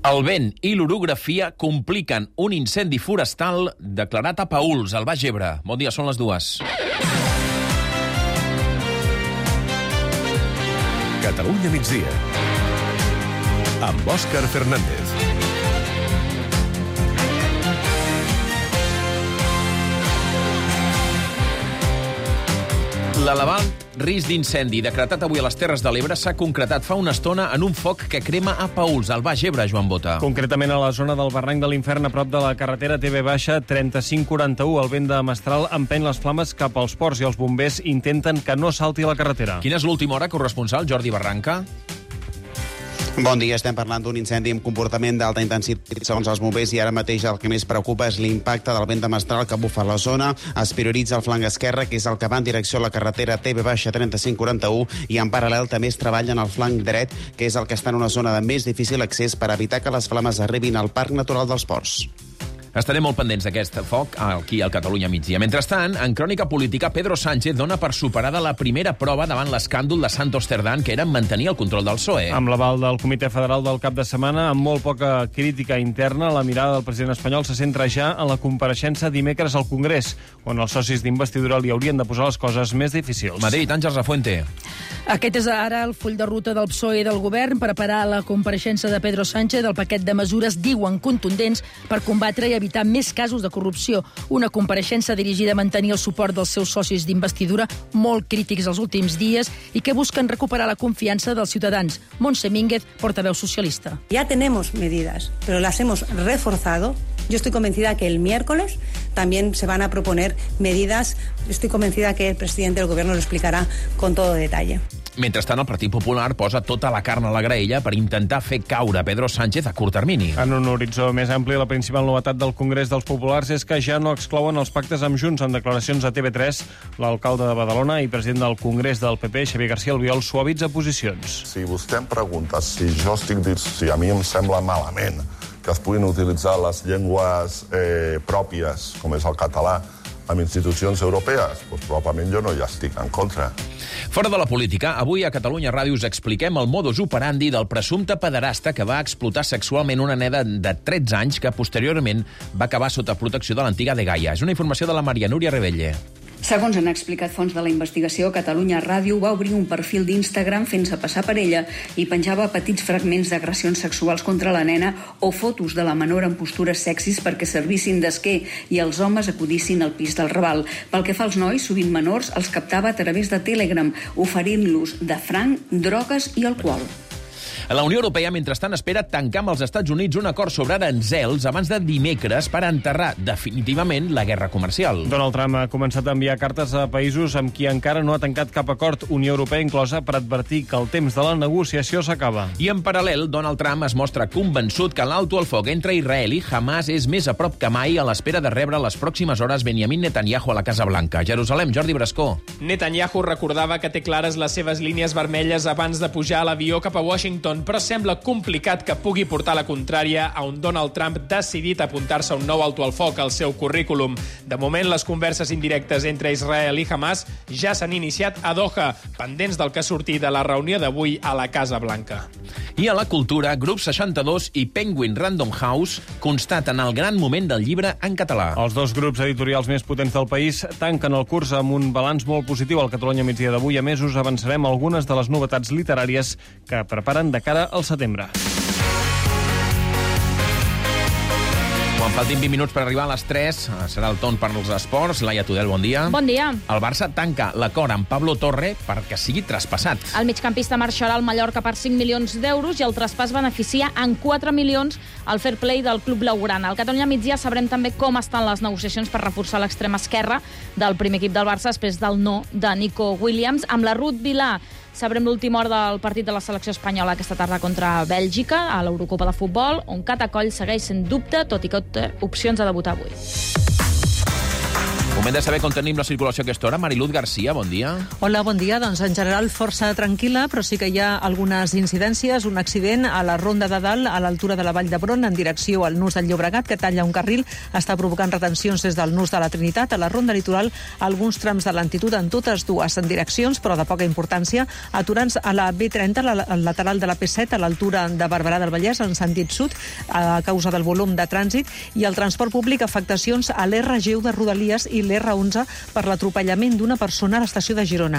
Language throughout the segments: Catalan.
El vent i l'orografia compliquen un incendi forestal declarat a Paüls, al Baix Ebre. Bon dia, són les 2. Catalunya migdia, amb Òscar Fernández. L'elevat risc d'incendi decretat avui a les Terres de l'Ebre s'ha concretat fa una estona en un foc que crema a Paüls, al Baix Ebre, Joan Bota. Concretament a la zona del barranc de l'Infern, a prop de la carretera TB-3541. El vent de mestral empeny les flames cap als ports i els bombers intenten que no salti la carretera. Quina és l'última hora, corresponsal Jordi Barranca? Bon dia, estem parlant d'un incendi amb comportament d'alta intensitat segons els bombers i ara mateix el que més preocupa és l'impacte del vent de mestral que bufa a la zona. Es prioritza el flanc esquerre, que és el que va en direcció a la carretera TB-3541 i en paral·lel també es treballa en el flanc dret, que és el que està en una zona de més difícil accés per evitar que les flames arribin al Parc Natural dels Ports. Estarem molt pendents d'aquest foc aquí al Catalunya migdia. Mentrestant, en crònica política, Pedro Sánchez dona per superada la primera prova davant l'escàndol de Santos Cerdán, que era mantenir el control del PSOE. Amb l'aval del Comitè Federal del cap de setmana, amb molt poca crítica interna, la mirada del president espanyol se centra ja en la compareixença dimecres al Congrés, on els socis d'investidura li haurien de posar les coses més difícils. Madrid, Àngels Lafuente. Aquest és ara el full de ruta del PSOE i del govern, preparar la compareixença de Pedro Sánchez del paquet de mesures, diuen, contundents per combatre i evitar més casos de corrupció. Una compareixença dirigida a mantenir el suport dels seus socis d'investidura, molt crítics els últims dies, i que busquen recuperar la confiança dels ciutadans. Montse Mínguez, portaveu socialista. Ya tenemos medidas, pero las hemos reforzado. Yo estoy convencida que el miércoles también se van a proponer medidas. Estoy convencida que el presidente del gobierno lo explicará con todo detalle. Mentrestant, el Partit Popular posa tota la carn a la graella per intentar fer caure Pedro Sánchez a curt termini. En un horitzó més ampli, la principal novetat del Congrés dels Populars és que ja no exclouen els pactes amb Junts. En declaracions a TV3, l'alcalde de Badalona i president del Congrés del PP, Xavier García Albiol, suavitza posicions. Si vostè em pregunta si a mi em sembla malament que es puguin utilitzar les llengües pròpies, com és el català, amb institucions europees, doncs probablement jo no hi estic en contra. Fora de la política, avui a Catalunya Ràdio us expliquem el modus operandi del presumpte pederasta que va explotar sexualment una nena de 13 anys que posteriorment va acabar sota protecció de l'antiga Dgaia. És una informació de la Maria Núria Rebelle. Segons han explicat fons de la investigació, Catalunya Ràdio va obrir un perfil d'Instagram fent-se passar per ella i penjava petits fragments d'agressions sexuals contra la nena o fotos de la menor en postures sexis perquè servissin d'esquer i els homes acudissin al pis del Raval. Pel que fa als nois, sovint menors, els captava a través de Telegram, oferint-los de franc, drogues i alcohol. La Unió Europea, mentrestant, espera tancar amb els Estats Units un acord sobre aranzels abans de dimecres per enterrar definitivament la guerra comercial. Donald Trump ha començat a enviar cartes a països amb qui encara no ha tancat cap acord, Unió Europea inclosa, per advertir que el temps de la negociació s'acaba. I en paral·lel, Donald Trump es mostra convençut que l'alto al foc entre Israel i Hamas és més a prop que mai a l'espera de rebre les pròximes hores Benjamin Netanyahu a la Casa Blanca. Jerusalem, Jordi Brascó. Netanyahu recordava que té clares les seves línies vermelles abans de pujar a l'avió cap a Washington, però sembla complicat que pugui portar la contrària a un Donald Trump decidit a apuntar-se un nou alto al foc al seu currículum. De moment, les converses indirectes entre Israel i Hamas ja s'han iniciat a Doha, pendents del que surti de la reunió d'avui a la Casa Blanca. I a la cultura, Grup 62 i Penguin Random House constaten el gran moment del llibre en català. Els dos grups editorials més potents del país tanquen el curs amb un balanç molt positiu al Catalunya migdia d'avui. A més, us avançarem algunes de les novetats literàries que preparen de cara al setembre. Quan faltin 20 minuts per arribar a les 3, serà el torn per als esports. Laia Tudel, bon dia. Bon dia. El Barça tanca l'acord amb Pablo Torre perquè sigui traspassat. El migcampista marxarà al Mallorca per 5 milions d'euros i el traspàs beneficia en 4 milions el fair play del club blaugrana. Al Catalunya migdia sabrem també com estan les negociacions per reforçar l'extrema esquerra del primer equip del Barça després del no de Nico Williams. Amb la Ruth Vilà sabrem l'última hora del partit de la selecció espanyola aquesta tarda contra Bèlgica a l'Eurocopa de futbol, on Catacoll segueix sent dubte, tot i que té opcions a debutar avui. Moment de saber com tenim la circulació a aquesta hora. Mariluz Garcia, bon dia. Hola, bon dia. Doncs en general força tranquil·la, però sí que hi ha algunes incidències. Un accident a la Ronda de Dalt, a l'altura de la Vall d'Hebron, en direcció al Nus del Llobregat, que talla un carril. Està provocant retencions des del Nus de la Trinitat. A la Ronda Litoral, alguns trams de lentitud en totes dues direccions, però de poca importància. Aturants a la B30, al lateral de la P7, a l'altura de Barberà del Vallès, en sentit sud, a causa del volum de trànsit. I el transport públic, afectacions a l'R10 de Rodalies i l'R11 per l'atropellament d'una persona a l'estació de Girona.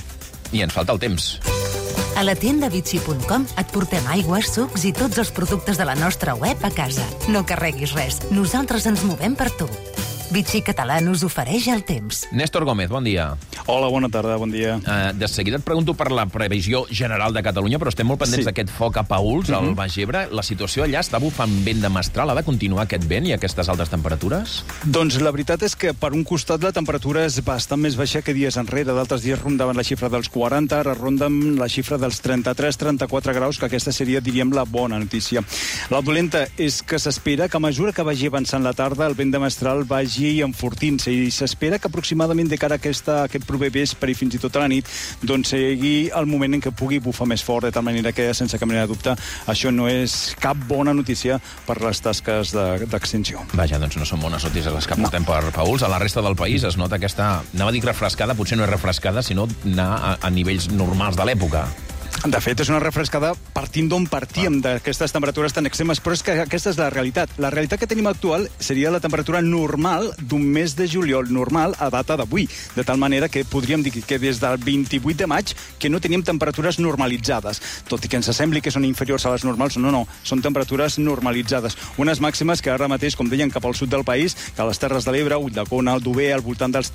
I ens falta el temps. A la tienda Vichy.com et portem aigües, sucs i tots els productes de la nostra web a casa. No carreguis res, nosaltres ens movem per tu. Vichy Català us ofereix el temps. Néstor Gómez, bon dia. Hola, bona tarda, bon dia. De seguida et pregunto per la previsió general de Catalunya, però estem molt pendents d'aquest foc a Paüls, al Baix Ebre. La situació allà està bufant vent de mestral. Ha de continuar aquest vent i aquestes altes temperatures? Doncs la veritat és que per un costat la temperatura és bastant més baixa que dies enrere. D'altres dies rondaven la xifra dels 40, ara ronden la xifra dels 33-34 graus, que aquesta seria, diríem, la bona notícia. La dolenta és que s'espera que a mesura que vagi avançant la tarda el vent de mestral vagi enfortint-se i s'espera que aproximadament de cara a aquest proper vespre i fins i tot a la nit doncs sigui el moment en què pugui bufar més fort, de tal manera que, sense cap mena de dubte, això no és cap bona notícia per les tasques d'extinció. Vaja, doncs no són bones notícies les que portem per Paüls. A la resta del país es nota aquesta, anava a dir refrescada, potser no és refrescada, sinó anar a nivells normals de l'època. De fet, és una refrescada partint d'on partíem, d'aquestes temperatures tan extremes, però és que aquesta és la realitat. La realitat que tenim actual seria la temperatura normal d'un mes de juliol, normal a data d'avui, de tal manera que podríem dir que des del 28 de maig que no teníem temperatures normalitzades. Tot i que ens sembli que són inferiors a les normals, no, són temperatures normalitzades. Unes màximes que ara mateix, com deien, cap al sud del país, que a les Terres de l'Ebre, Ulldecona, Aldover, al voltant dels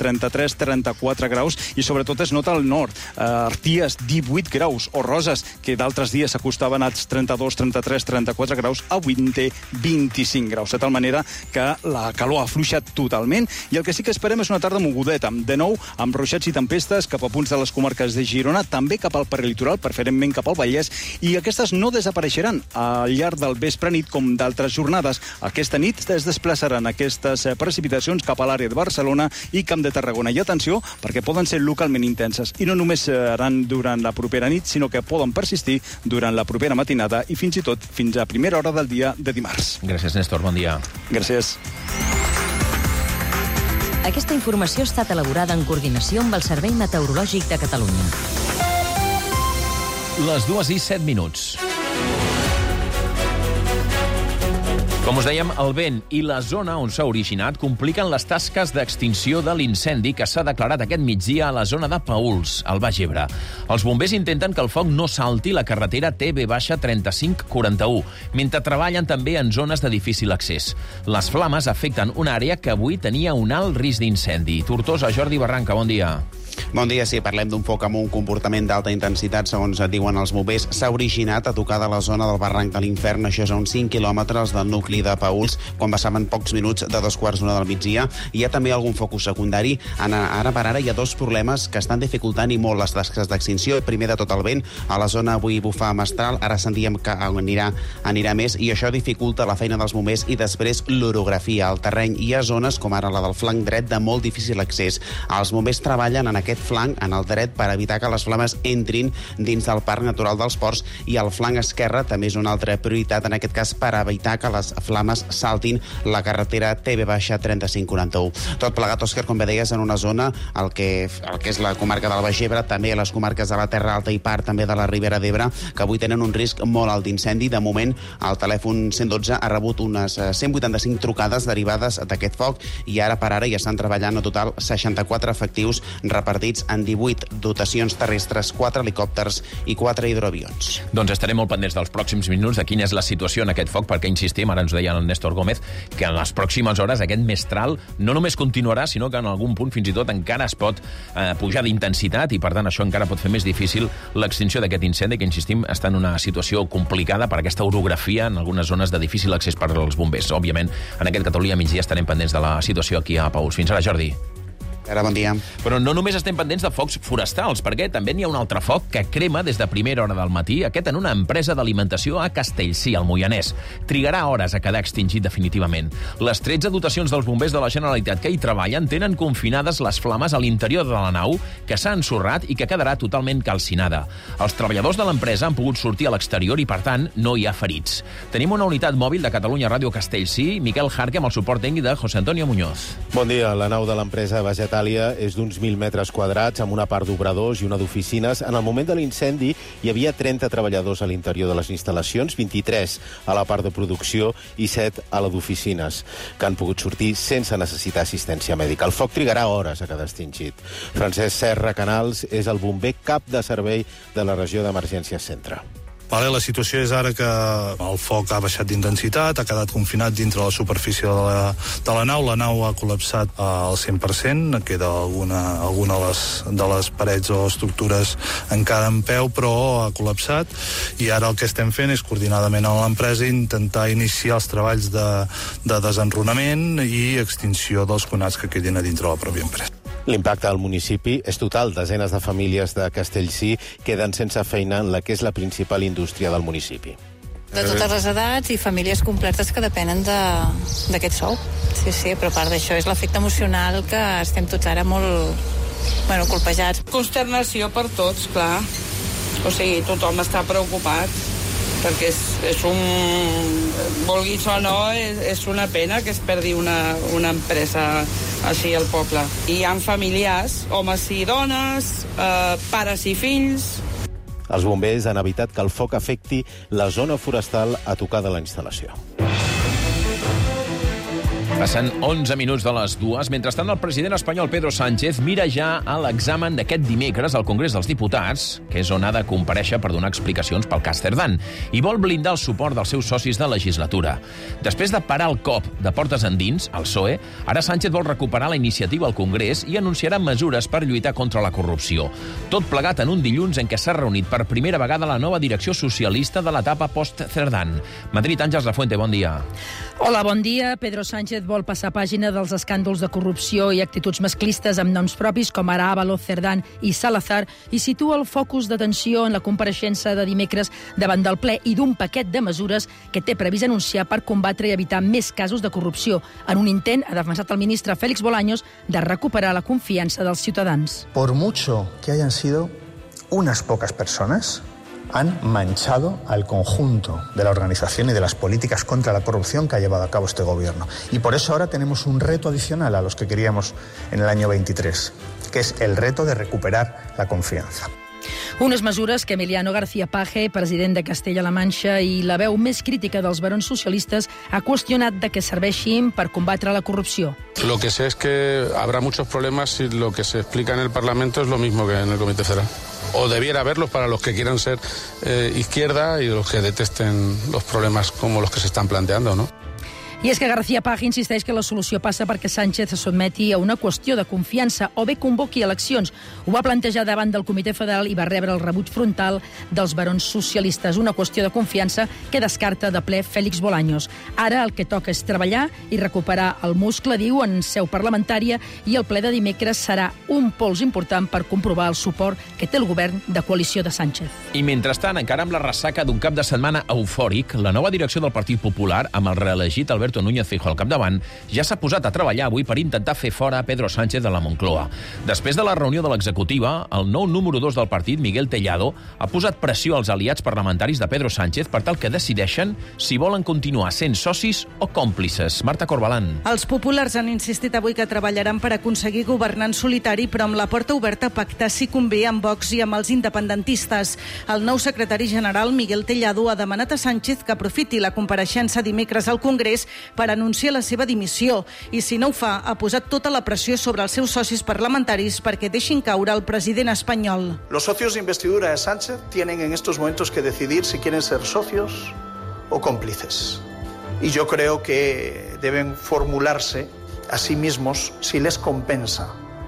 33-34 graus, i sobretot es nota al nord. Arties, 18 graus, o Roses, que d'altres dies s'acostaven als 32, 33, 34 graus, avui en té 25 graus, de tal manera que la calor ha afluixat totalment, i el que sí que esperem és una tarda mogudeta, de nou amb ruixats i tempestes cap a punts de les comarques de Girona, també cap al perlitoral, preferentment cap al Vallès, i aquestes no desapareixeran al llarg del vespre-nit com d'altres jornades. Aquesta nit es desplaçaran aquestes precipitacions cap a l'àrea de Barcelona i Camp de Tarragona. I atenció, perquè poden ser localment intenses, i no només seran durant la propera nit, sinó que poden persistir durant la propera matinada i fins i tot fins a primera hora del dia de dimarts. Gràcies, Néstor. Bon dia. Gràcies. Aquesta informació ha estat elaborada en coordinació amb el Servei Meteorològic de Catalunya. Les 2:07. Com us dèiem, el vent i la zona on s'ha originat compliquen les tasques d'extinció de l'incendi que s'ha declarat aquest migdia a la zona de Paüls, al Baix Ebre. Els bombers intenten que el foc no salti la carretera TB-3541, mentre treballen també en zones de difícil accés. Les flames afecten una àrea que avui tenia un alt risc d'incendi. Tortosa, Jordi Barranca, bon dia. Bon dia, sí, parlem d'un foc amb un comportament d'alta intensitat, segons diuen els bombers. S'ha originat a tocar de la zona del barranc de l'Infern, això és a uns 5 quilòmetres del nucli de Paüls, quan passaven pocs minuts de 2:15 del migdia. Hi ha també algun focus secundari. Ara per ara hi ha dos problemes que estan dificultant i molt les tasques d'extinció. Primer de tot el vent, a la zona avui bufa mestral, ara sentíem que anirà més, i això dificulta la feina dels bombers, i després l'orografia. Al terreny hi ha zones, com ara la del flanc dret, de molt difícil accés. Els bombers treballen en aquest flanc, en el dret, per evitar que les flames entrin dins del Parc Natural dels Ports, i el flanc esquerre també és una altra prioritat, en aquest cas per evitar que les flames saltin la carretera TB-3541. Tot plegat, Òscar, com bé deies, en una zona, el que és la comarca del Baix Ebre, també les comarques de la Terra Alta i part també de la Ribera d'Ebre, que avui tenen un risc molt alt d'incendi. De moment, el telèfon 112 ha rebut unes 185 trucades derivades d'aquest foc, i ara per ara ja estan treballant a total 64 efectius repartits en 18 dotacions terrestres, 4 helicòpters i 4 hidroavions. Doncs estarem molt pendents dels pròxims minuts de quina és la situació en aquest foc, perquè insistim, ara ens deia el Néstor Gómez, que en les pròximes hores aquest mestral no només continuarà, sinó que en algun punt fins i tot encara es pot pujar d'intensitat, i per tant això encara pot fer més difícil l'extinció d'aquest incendi, que insistim està en una situació complicada per aquesta orografia en algunes zones de difícil accés per als bombers. Òbviament, en aquest Catalunya migdia estarem pendents de la situació aquí a Paüls. Fins ara, Jordi. Ara, bon dia. Però no només estem pendents de focs forestals, perquè també n'hi ha un altre foc que crema des de primera hora del matí, aquest en una empresa d'alimentació a Castellcir, al Moianès. Trigarà hores a quedar extingit definitivament. Les 13 dotacions dels bombers de la Generalitat que hi treballen tenen confinades les flames a l'interior de la nau, que s'ha ensorrat i que quedarà totalment calcinada. Els treballadors de l'empresa han pogut sortir a l'exterior i, per tant, no hi ha ferits. Tenim una unitat mòbil de Catalunya Ràdio Castellcir, Miquel Jarque, amb el suport tècnic de José Antonio Muñoz. Bon dia. La nau de l'empresa Vegetàlia és d'uns 1.000 metres quadrats, amb una part d'obradors i una d'oficines. En el moment de l'incendi hi havia 30 treballadors a l'interior de les instal·lacions, 23 a la part de producció i 7 a la d'oficines, que han pogut sortir sense necessitar assistència mèdica. El foc trigarà hores a quedar extingit. Francesc Serra Canals és el bomber cap de servei de la regió d'Emergències Centre. La situació és ara que el foc ha baixat d'intensitat, ha quedat confinat dintre la superfície de la nau. La nau ha col·lapsat al 100%, queda alguna de les parets o estructures encara en peu, però ha col·lapsat, i ara el que estem fent és, coordinadament amb l'empresa, intentar iniciar els treballs de desenrunament i extinció dels conats que quedin a dintre la pròpia empresa. L'impacte al municipi és total. Desenes de famílies de Castellcir queden sense feina en la que és la principal indústria del municipi. De totes les edats i famílies completes que depenen d'aquest sou. Sí, però a part d'això és l'efecte emocional que estem tots ara molt colpejats. Consternació per tots, clar. O sigui, tothom està preocupat, perquè és vulguis o no, és una pena que es perdi una empresa així al poble. I hi ha familiars, homes i dones, pares i fills. Els bombers han evitat que el foc afecti la zona forestal a tocar de la instal·lació. Passen 11 minuts de les 2. Mentrestant, el president espanyol Pedro Sánchez mira ja a l'examen d'aquest dimecres al Congrés dels Diputats, que és on ha de comparèixer per donar explicacions pel cas Cerdán, i vol blindar el suport dels seus socis de legislatura. Després de parar el cop de portes endins, el PSOE, ara Sánchez vol recuperar la iniciativa al Congrés i anunciarà mesures per lluitar contra la corrupció. Tot plegat en un dilluns en què s'ha reunit per primera vegada la nova direcció socialista de l'etapa post-Cerdán. Madrid, Àngels Lafuente, bon dia. Hola, bon dia. Pedro Sánchez vol passar pàgina dels escàndols de corrupció i actituds masclistes amb noms propis com ara Ábalos, Cerdán i Salazar i situa el focus d'atenció en la compareixença de dimecres davant del ple i d'un paquet de mesures que té previst anunciar per combatre i evitar més casos de corrupció, en un intent, ha defensat el ministre Félix Bolaños, de recuperar la confiança dels ciutadans. Por mucho que hayan sido unas pocas personas, han manchado al conjunto de la organización y de las políticas contra la corrupción que ha llevado a cabo este gobierno. Y por eso ahora tenemos un reto adicional a los que queríamos en el año 23, que es el reto de recuperar la confianza. Unes mesures que Emiliano García Paje, president de Castella-La Manxa i la veu més crítica dels barons socialistes, ha qüestionat de què serveixin per combatre la corrupció. Lo que sé es que habrá muchos problemas si lo que se explica en el Parlamento es lo mismo que en el Comité Federal. O debiera haberlos para los que quieran ser izquierda y los que detesten los problemas como los que se están planteando, ¿no? I és que García Paje insisteix que la solució passa perquè Sánchez se sotmeti a una qüestió de confiança o bé convoqui eleccions. Ho va plantejar davant del Comitè Federal i va rebre el rebuig frontal dels barons socialistes. Una qüestió de confiança que descarta de ple Félix Bolaños. Ara el que toca és treballar i recuperar el muscle, diu, en seu parlamentària, i el ple de dimecres serà un pols important per comprovar el suport que té el govern de coalició de Sánchez. I mentrestant, encara amb la ressaca d'un cap de setmana eufòric, la nova direcció del Partit Popular, amb el reelegit Alberto Núñez Feijóo al capdavant, ja s'ha posat a treballar avui per intentar fer fora Pedro Sánchez de la Moncloa. Després de la reunió de l'executiva, el nou número 2 del partit, Miguel Tellado, ha posat pressió als aliats parlamentaris de Pedro Sánchez per tal que decideixen si volen continuar sent socis o còmplices. Marta Corbalán. Els populars han insistit avui que treballaran per aconseguir governar en solitari, però amb la porta oberta a pactar si convé amb Vox i amb els independentistes. El nou secretari general, Miguel Tellado, ha demanat a Sánchez que aprofiti la compareixença dimecres al Congrés per anunciar la seva dimissió i, si no ho fa, ha posat tota la pressió sobre els seus socis parlamentaris perquè deixin caure el president espanyol. Los socios de investidura de Sánchez tienen en estos momentos que decidir si quieren ser socios o cómplices. Y yo creo que deben formularse a sí mismos si les compensa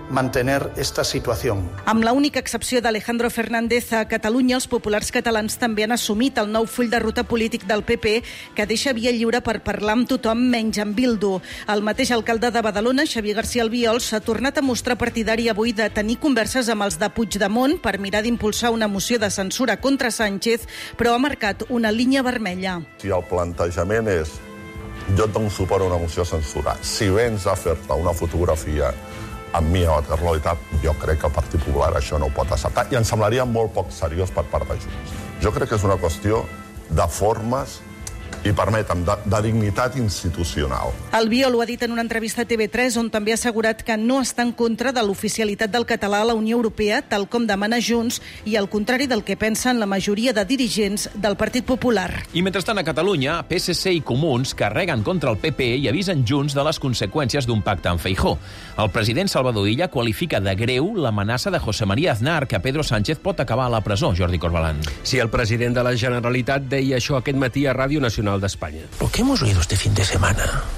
mantener esta situación. Amb l'única excepció d'Alejandro Fernández, a Catalunya els populars catalans també han assumit el nou full de ruta polític del PP, que deixa via lliure per parlar amb tothom menys amb Bildu. El mateix alcalde de Badalona, Xavier García Albiol, s'ha tornat a mostrar partidari avui de tenir converses amb els de Puigdemont per mirar d'impulsar una moció de censura contra Sánchez, però ha marcat una línia vermella. Si el plantejament és jo et dono suport a una moció de censura, si vens a fer-te una fotografia amb mi a Waterloo, jo crec que el Partit Popular això no ho pot acceptar i em semblaria molt poc seriós per part de Junts. Jo crec que és una qüestió de formes i, permetem, de dignitat institucional. Albiol ho ha dit en una entrevista a TV3, on també ha assegurat que no està en contra de l'oficialitat del català a la Unió Europea, tal com demana Junts, i al contrari del que pensen la majoria de dirigents del Partit Popular. I mentrestant a Catalunya, PSC i Comuns carreguen contra el PP i avisen Junts de les conseqüències d'un pacte amb Feijóo. El president Salvador Illa qualifica de greu l'amenaça de José María Aznar que Pedro Sánchez pot acabar a la presó. Jordi Corbalán. Sí, el president de la Generalitat deia això aquest matí a Ràdio Nacional de España. Lo que hemos oído este fin de semana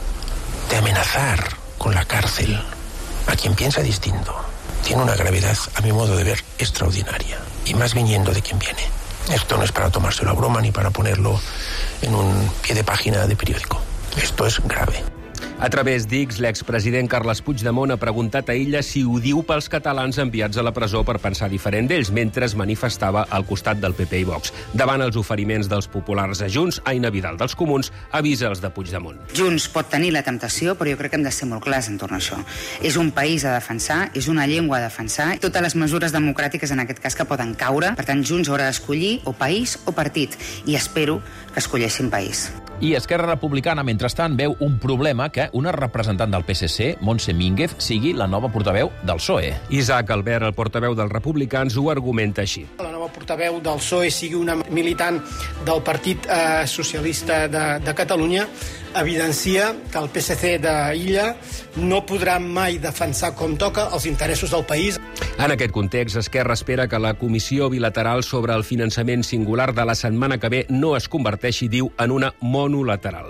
de amenazar con la cárcel a quien piensa distinto tiene una gravedad, a mi modo de ver, extraordinaria. Y más viniendo de quien viene. Esto no es para tomárselo a broma ni para ponerlo en un pie de página de periódico. Esto es grave. A través d'X, l'expresident Carles Puigdemont ha preguntat a Illa si ho diu pels catalans enviats a la presó per pensar diferent d'ells, mentre es manifestava al costat del PP i Vox. Davant els oferiments dels populars a Junts, Aina Vidal dels Comuns avisa els de Puigdemont. Junts pot tenir la temptació, però jo crec que hem de ser molt clars entorn a això. És un país a defensar, és una llengua a defensar, totes les mesures democràtiques en aquest cas que poden caure. Per tant, Junts haurà d'escollir o país o partit, i espero que escolleixin país. I Esquerra Republicana, mentrestant, veu un problema que una representant del PSC, Montse Mínguez, sigui la nova portaveu del PSOE. Isaac Albert, el portaveu dels republicans, ho argumenta així. La nova portaveu del PSOE sigui una militant del Partit Socialista de Catalunya evidencia que el PSC d'Illa no podrà mai defensar com toca els interessos del país. En aquest context, Esquerra espera que la comissió bilateral sobre el finançament singular de la setmana que ve no es converteixi, diu, en una monolateral.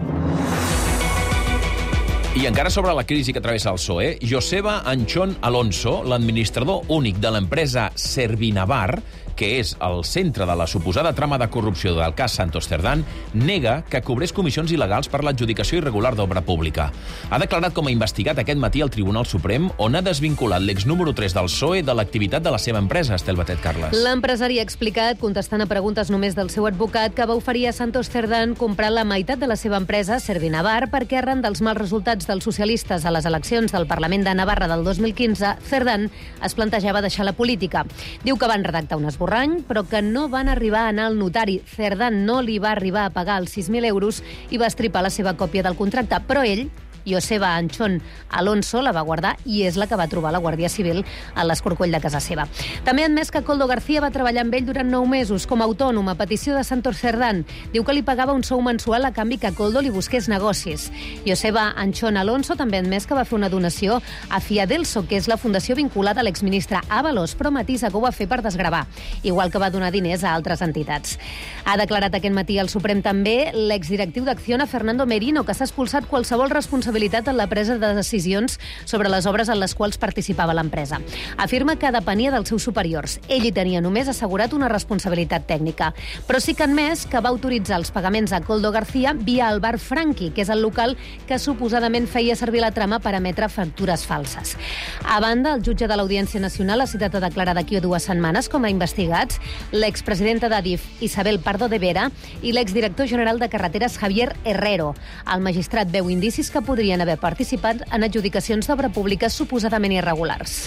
I encara sobre la crisi que travessa el PSOE, Joseba Anchón Alonso, l'administrador únic de l'empresa Servinavar, que és el centre de la suposada trama de corrupció del cas Santos Cerdán, nega que cobrés comissions il·legals per l'adjudicació irregular d'obra pública. Ha declarat com a investigat aquest matí al Tribunal Suprem, on ha desvinculat l'ex número 3 del PSOE de l'activitat de la seva empresa, Estel Batet, Carles. L'empresari ha explicat, contestant a preguntes només del seu advocat, que va oferir a Santos Cerdán comprar la meitat de la seva empresa, Servinavar, perquè arran dels mals resultats dels socialistes a les eleccions del Parlament de Navarra del 2015, Cerdán es plantejava deixar la política. Diu que van redactar un esborrany, però que no van arribar a anar al notari. Cerdán no li va arribar a pagar els 6.000 euros i va estripar la seva còpia del contracte, però ell, Joseba Anchón Alonso, la va guardar i és la que va trobar la Guàrdia Civil a l'escorcoll de casa seva. També ha admès que Koldo García va treballar amb ell durant 9 mesos com a autònom a petició de Santos Cerdán. Diu que li pagava un sou mensual a canvi que Koldo li busqués negocis. Joseba Anchón Alonso també ha admès que va fer una donació a Fiadelso, que és la fundació vinculada a l'exministre Ábalos, però matisa que ho va fer per desgravar, igual que va donar diners a altres entitats. Ha declarat aquest matí al Suprem també l'exdirectiu d'Acciona, Fernando Merino, que s'ha expulsat qualsevol responsabilitat en la presa de decisions sobre les obres en les quals participava l'empresa. Afirma que depenia dels seus superiors. Ell hi tenia només assegurat una responsabilitat tècnica, però sí que ha admès que va autoritzar els pagaments a Koldo García via el bar Franqui, que és el local que suposadament feia servir la trama per emetre factures falses. A banda, el jutge de l'Audiència Nacional ha citat a declarar d'aquí a 2 setmanes com a investigats l'expresidenta d'Adif, Isabel Pardo de Vera, i l'exdirector general de Carreteres, Javier Herrero. El magistrat veu indicis que podrien haver participat en adjudicacions d'obra pública suposadament irregulars.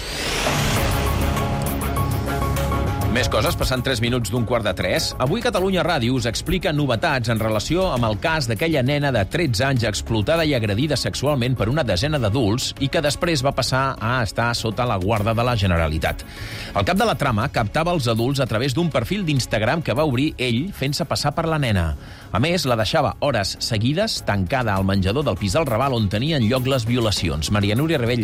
Més coses, passant 3 minuts d'un 2:45. Avui Catalunya Ràdio us explica novetats en relació amb el cas d'aquella nena de 13 anys explotada i agredida sexualment per una desena d'adults i que després va passar a estar sota la guarda de la Generalitat. El cap de la trama captava els adults a través d'un perfil d'Instagram que va obrir ell fent-se passar per la nena. A més, la deixava hores seguides tancada al menjador del pis del Raval on tenien lloc les violacions. Maria Núria Rebelle.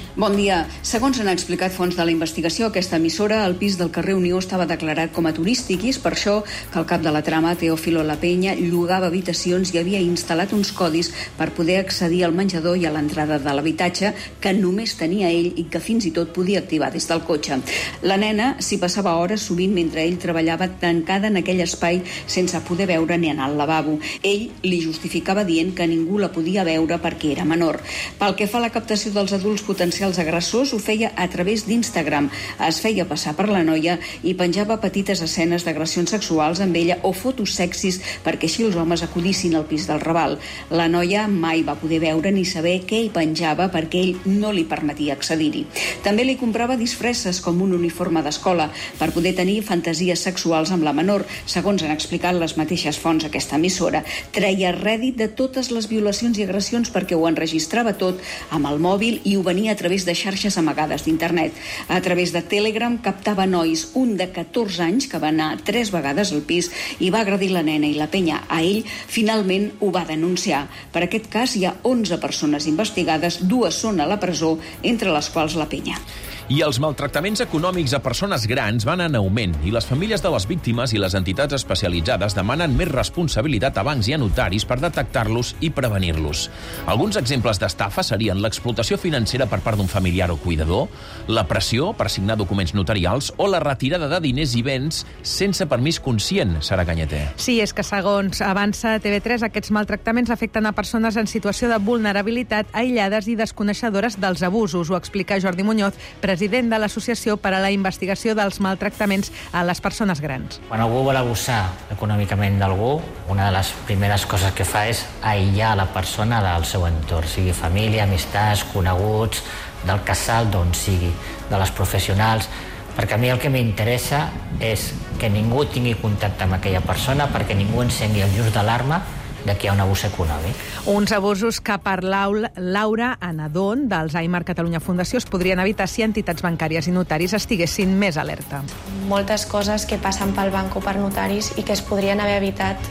Bon dia. Segons han explicat fonts de la investigació, aquesta emissora, el pis del carrer Unió estava declarat com a turístic i és per això que el cap de la trama, Teófilo La Peña, llogava habitacions i havia instal·lat uns codis per poder accedir al menjador i a l'entrada de l'habitatge que només tenia ell i que fins i tot podia activar des del cotxe. La nena s'hi passava hores sovint mentre ell treballava tancada en aquell espai sense poder veure ni anar al lavabo. Ell li justificava dient que ningú la podia veure perquè era menor. Pel que fa a la captació dels adults potencials agressors, ho feia a través d'Instagram. Es feia passar per la noia i penjava petites escenes d'agressions sexuals amb ella o fotos sexis perquè així els homes acudissin al pis del Raval. La noia mai va poder veure ni saber què hi penjava perquè ell no li permetia accedir-hi. També li comprava disfresses com un uniforme d'escola per poder tenir fantasies sexuals amb la menor. Segons han explicat les mateixes fonts aquesta emissora, treia rèdit de totes les violacions i agressions perquè ho enregistrava tot amb el mòbil i ho venia a través de xarxes amagades d'internet. A través de Telegram captava nois, un de 14 anys que va anar 3 vegades al pis i va agredir la nena i La Peña. A ell finalment ho va denunciar. Per aquest cas hi ha 11 persones investigades, 2 són a la presó, entre les quals La Peña. I els maltractaments econòmics a persones grans van en augment i les famílies de les víctimes i les entitats especialitzades demanen més responsabilitat a bancs i a notaris per detectar-los i prevenir-los. Alguns exemples d'estafa serien l'explotació financera per part d'un familiar o cuidador, la pressió per signar documents notarials o la retirada de diners i béns sense permís conscient, Sara Cañete. Sí, és que segons avança TV3, aquests maltractaments afecten a persones en situació de vulnerabilitat, aïllades i desconeixedores dels abusos. Ho explica Jordi Muñoz, president de l'Associació per a la Investigació dels Maltractaments a les Persones Grans. Quan algú vol abusar econòmicament d'algú, una de les primeres coses que fa és aïllar la persona del seu entorn, sigui família, amistats, coneguts, del casal, d'on sigui, de les professionals, perquè a mi el que m'interessa és que ningú tingui contacte amb aquella persona, perquè ningú encengui el llum d'alarma de que hi ha un abús econòmic. Uns abusos que per Laura Anadón, d'Alzheimer Catalunya Fundació, es podrien evitar si entitats bancàries i notaris estiguessin més alerta. Moltes coses que passen pel banc o per notaris i que es podrien haver evitat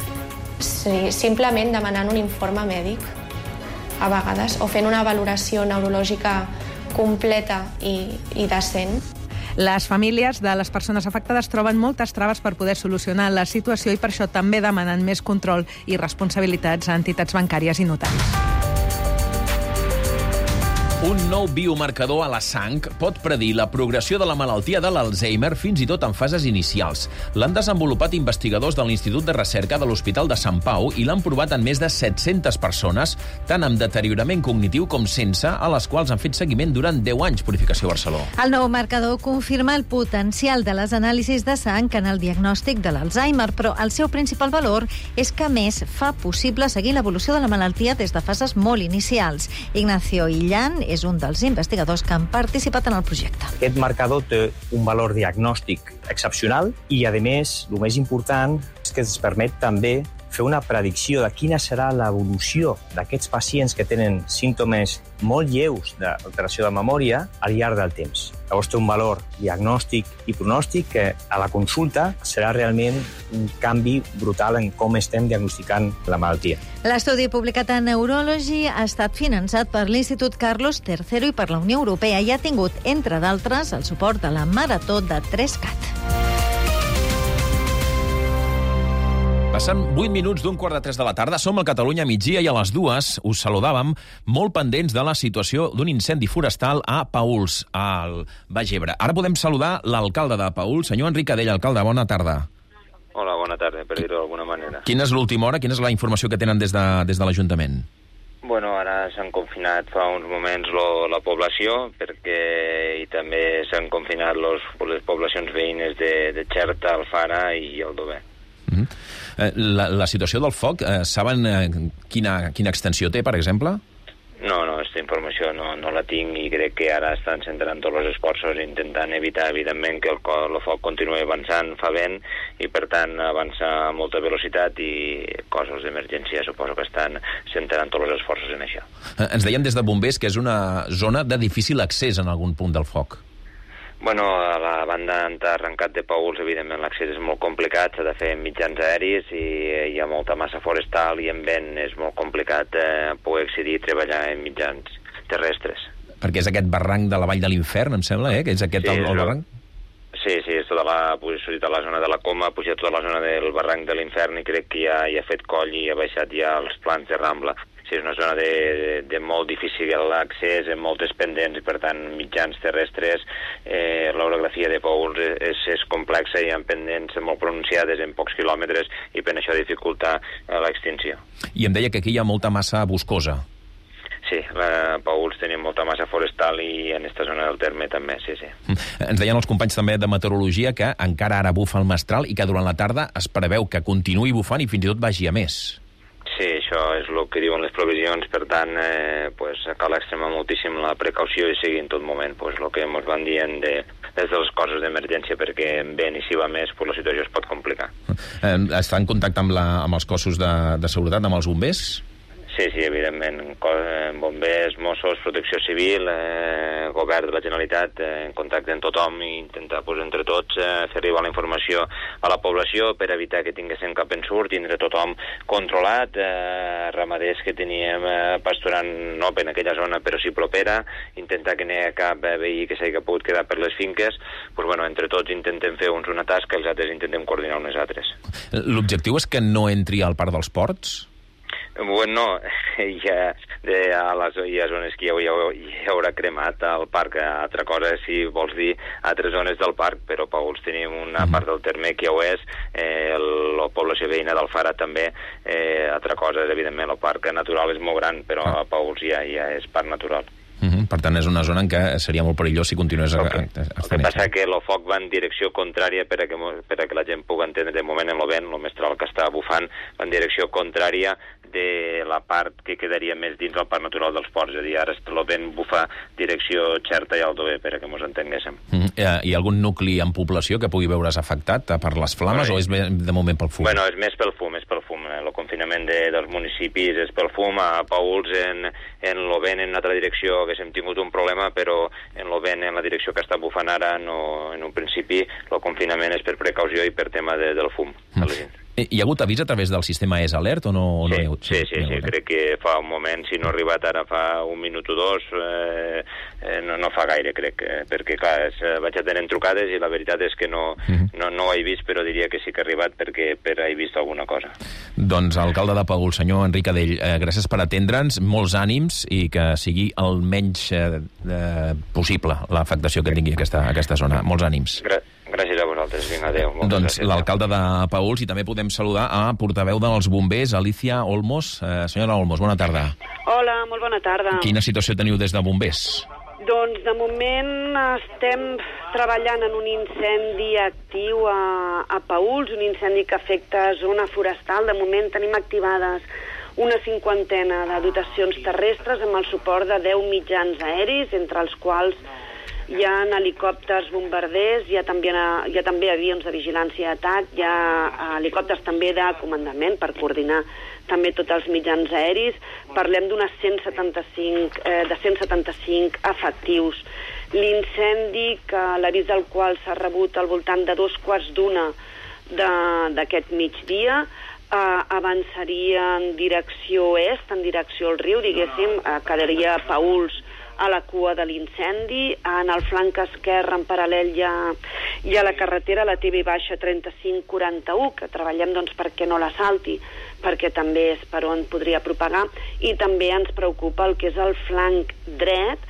simplement demanant un informe mèdic, a vegades, o fent una valoració neurològica completa i decent. Les famílies de les persones afectades troben moltes traves per poder solucionar la situació i per això també demanen més control i responsabilitats a entitats bancàries i notaris. Un nou biomarcador a la sang pot predir la progressió de la malaltia de l'Alzheimer fins i tot en fases inicials. L'han desenvolupat investigadors de l'Institut de Recerca de l'Hospital de Sant Pau i l'han provat en més de 700 persones, tant amb deteriorament cognitiu com sense, a les quals han fet seguiment durant 10 anys. Purificació Barceló. El nou marcador confirma el potencial de les anàlisis de sang en el diagnòstic de l'Alzheimer, però el seu principal valor és que, a més, fa possible seguir l'evolució de la malaltia des de fases molt inicials. Ignacio Illán és un dels investigadors que han participat en el projecte. Aquest marcador té un valor diagnòstic excepcional i, a més, el més important és que ens permet també fer una predicció de quina serà l'evolució d'aquests pacients que tenen símptomes molt lleus d'alteració de memòria al llarg del temps. Llavors té un valor diagnòstic i pronòstic que a la consulta serà realment un canvi brutal en com estem diagnosticant la malaltia. L'estudi publicat a Neurology ha estat finançat per l'Institut Carlos III i per la Unió Europea i ha tingut, entre d'altres, el suport de la Marató de 3CAT. Passen 8 minuts d'un 2:45 de la tarda. Som al Catalunya migdia i a les 2 us saludàvem molt pendents de la situació d'un incendi forestal a Paüls, al Baix Ebre. Ara podem saludar l'alcalde de Paüls, senyor Enric Adell. Alcalde, bona tarda. Hola, bona tarda, per dir-ho d'alguna manera. Quina és l'última hora? Quina és la informació que tenen des de l'Ajuntament? Bueno, ara s'han confinat fa uns moments la població i també s'han confinat les poblacions veïnes de Xerta, Alfara i Aldover. La situació del foc, saben quina extensió té, per exemple? No, aquesta informació no la tinc i crec que ara estan centrant tots els esforços intentant evitar, evidentment, que el foc continuï avançant, fa vent, i per tant avança a molta velocitat i cossos d'emergència suposo que estan centrant tots els esforços en això. Ens deien des de bombers que és una zona de difícil accés en algun punt del foc. Bueno, a la banda d'arrencat de Paüls, evidentment, l'accés és molt complicat, s'ha de fer en mitjans aèris i hi ha molta massa forestal i en vent és molt complicat poder accedir i treballar en mitjans terrestres. Perquè és aquest barranc de la Vall de l'Infern, em sembla, que és aquest el barranc? Sí, és tota la zona de la Coma, ha pujat tota la zona del barranc de l'Infern i crec que ja ha fet coll i ha baixat ja els plans de Rambla. Sí, és una zona de molt difícil l'accés, amb moltes pendents i, per tant, mitjans terrestres. L'orografia de Paüls és complexa i amb pendents molt pronunciades en pocs quilòmetres i per això dificulta l'extinció. I em deia que aquí hi ha molta massa boscosa. Sí, a Paüls tenim molta massa forestal i en aquesta zona del terme també, sí. Ens deien els companys també de meteorologia que encara ara bufa el mestral i que durant la tarda es preveu que continuï bufant i fins i tot vagi a més. Sí, això és el que diuen les previsions, per tant, cal extremar moltíssim la precaució i seguir en tot moment el que ens van dient des dels cossos d'emergència, perquè en vent i si va més, la situació es pot complicar. Està en contacte amb els cossos de seguretat, amb els bombers? Sí, evidentment. Bombers, Mossos, Protecció Civil, Govern de la Generalitat, en contacte amb tothom i intentar, entre tots, fer arribar la informació a la població per evitar que tinguéssim cap ensurt, tindre tothom controlat, ramaders que teníem pasturant no en aquella zona però sí propera, intentar que no hi hagi cap veí que s'hagi pogut quedar per les finques, entre tots intentem fer uns una tasca i els altres intentem coordinar unes altres. L'objectiu és que no entri al Parc dels Ports? Bueno, hi ha zones que ja haurà cremat al parc. Altra cosa, si vols dir, altres zones del parc, però a Paüls tenim una part del terme que ja ho és, la població veïna d'Alfara també. Altra cosa, evidentment, el parc natural és molt gran, però a Paüls ja és parc natural. Per tant, és una zona en què seria molt perillós si continués El que passa que el foc va en direcció contrària per a que la gent pugui entendre. De moment, el vent, el mestral que està bufant, va en direcció contrària de la part que quedaria més dins del Parc Natural dels Ports. És a dir, ara el vent bufa direcció Xerta i Aldover, per a que ens entenguéssim. Hi ha algun nucli en població que pugui veure's afectat per les flames o és de moment pel fum? Bueno, és més pel fum, El confinament dels municipis és pel fum. A Paüls, en el vent, en una altra direcció, haguéssim tingut un problema, però en el vent, en la direcció que està bufant ara, no, en un principi, el confinament és per precaució i per tema del fum de la gent. Hi ha hagut avís a través del sistema ES Alert o no hi ha hagut? Sí, crec que fa un moment, si no ha arribat ara fa un minut o dos, no fa gaire, crec, perquè clar, vaig atenent trucades i la veritat és que no ho he vist, però diria que sí que ha arribat perquè he vist alguna cosa. Doncs alcalde de Paüls, senyor Enric Adell, gràcies per atendre'ns, molts ànims i que sigui el menys possible l'afectació que tingui aquesta zona. Molts ànims. Gràcies a vosaltres. Vinga, adéu. Doncs l'alcalde de Paüls, i també podem saludar a portaveu dels bombers, Alicia Olmos. Senyora Olmos, bona tarda. Hola, molt bona tarda. Quina situació teniu des de bombers? Doncs de moment estem treballant en un incendi actiu a Paüls, un incendi que afecta zona forestal. De moment tenim activades una 50 de dotacions terrestres amb el suport de 10 mitjans aeris, entre els quals hi ha helicòpters bombarders, hi ha també avions de vigilància i atac, hi ha helicòpters també de comandament per coordinar també tots els mitjans aeris. Parlem d'unes 175 efectius. L'incendi, que l'avís del qual s'ha rebut al voltant de 2:15 d'aquest migdia, avançaria en direcció est, en direcció al riu, diguéssim, quedaria a Paüls a la cua de l'incendi. En el flanc esquerre, en paral·lel, hi ha la carretera, la TV baixa 3541, que treballem perquè no la salti, perquè també és per on podria propagar, i també ens preocupa el que és el flanc dret,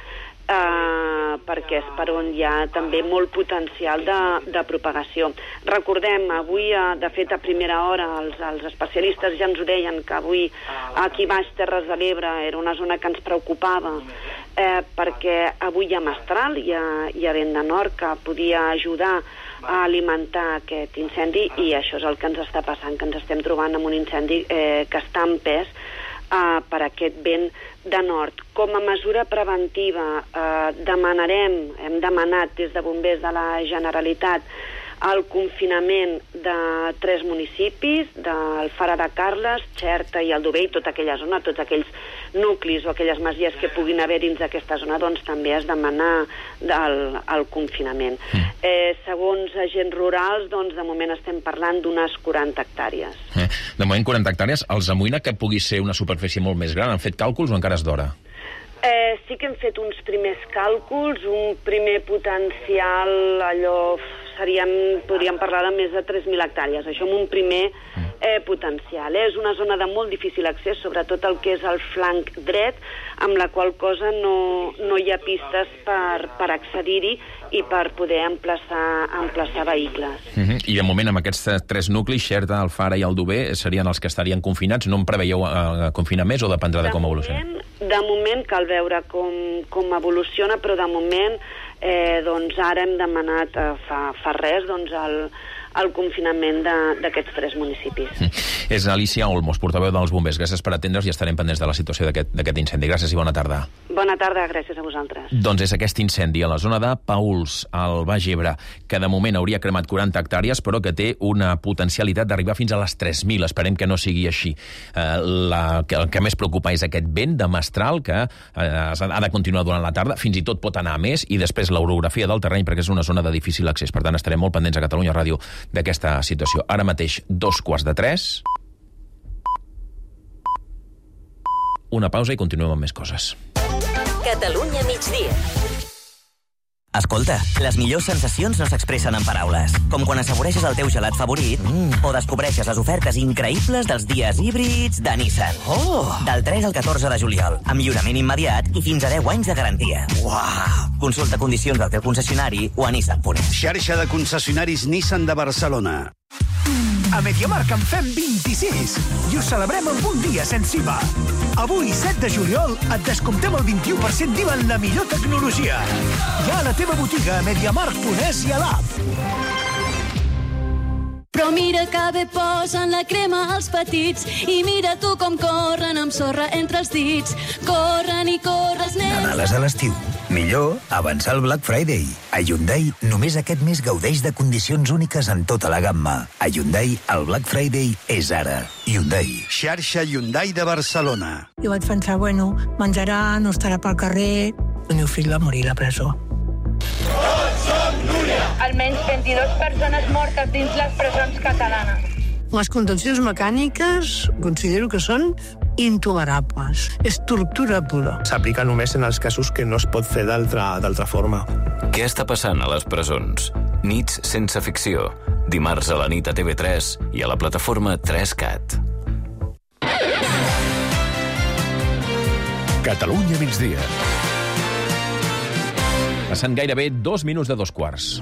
perquè és per on hi ha també molt potencial de propagació. Recordem, avui, de fet, a primera hora, els especialistes ja ens ho deien, que avui aquí baix Terres de l'Ebre era una zona que ens preocupava, perquè avui hi ha mestral, hi ha vent de nord que podia ajudar a alimentar aquest incendi, i això és el que ens està passant, que ens estem trobant amb un incendi que està empès per aquest vent de nord. Com a mesura preventiva hem demanat des de bombers de la Generalitat el confinament de 3 municipis, d'Alfara de Carles, Xerta i Aldover, i tota aquella zona, tots aquells nuclis o aquelles masies que puguin haver dins d'aquesta zona, doncs també es demana el confinament. Segons agents rurals, doncs de moment estem parlant d'unes 40 hectàrees. De moment 40 hectàrees, els amoïna que pugui ser una superfície molt més gran. Han fet càlculs o encara és d'hora? Sí que hem fet uns primers càlculs, un primer potencial, podríem parlar de més de 3.000 hectàrees, això amb un primer potencial. És una zona de molt difícil accés, sobretot el que és el flanc dret, amb la qual cosa no hi ha pistes per accedir-hi i per poder emplaçar vehicles. I de moment, amb aquests 3 nuclis, Xerta, Alfara i Aldover, serien els que estarien confinats? No en preveieu confinar més o dependrà de com evoluciona? De moment cal veure com evoluciona, però de moment ara hem demanat fa res el confinament d'aquests 3 municipis. És Alicia Olmos, portaveu dels bombers. Gràcies per atendre's i estarem pendents de la situació d'aquest incendi. Gràcies i bona tarda. Bona tarda, gràcies a vosaltres. Doncs és aquest incendi a la zona de Paüls, al Baix Ebre, que de moment hauria cremat 40 hectàrees, però que té una potencialitat d'arribar fins a les 3.000. Esperem que no sigui així. El que més preocupa és aquest vent de mestral que ha de continuar durant la tarda, fins i tot pot anar a més, i després l'orografia del terreny, perquè és una zona de difícil accés. Per tant, estarem molt pendents a Catalunya Ràdio d'aquesta situació. Ara mateix, 2:45. Una pausa i continuem amb més coses. Catalunya migdia. Escolta, les millors sensacions no s'expressen en paraules. Com quan assaboreixes el teu gelat favorit o descobreixes les ofertes increïbles dels dies híbrids de Nissan. Del 3 al 14 de juliol, amb lliurament immediat i fins a 10 anys de garantia. Uau! Consulta condicions del teu concessionari o a nissan.es. Xarxa de concessionaris Nissan de Barcelona. A MediaMarkt en fem 26 i ho celebrem amb un dia sense IVA. Avui, 7 de juliol, et descomptem el 21% d'IVA en la millor tecnologia. Ja a la teva botiga a MediaMarkt.es i a l'app. Però mira que bé posen la crema als petits i mira tu com corren amb sorra entre els dits. Corren i corres, nens. Nadal és a l'estiu. Millor avançar el Black Friday. A Hyundai, només aquest mes gaudeix de condicions úniques en tota la gamma. A Hyundai, el Black Friday és ara. Hyundai. Xarxa Hyundai de Barcelona. Jo vaig pensar, bueno, menjarà, no estarà pel carrer. El meu fill va morir a la presó. Almenys 22 persones mortes dins les presons catalanes. Les contencions mecàniques considero que són intolerables. És tortura pura. S'aplica només en els casos que no es pot fer d'altra forma. Què està passant a les presons? Nits sense ficció. Dimarts a la nit a TV3 i a la plataforma 3CAT. Catalunya migdia. Passant gairebé 2 minuts de 2:15.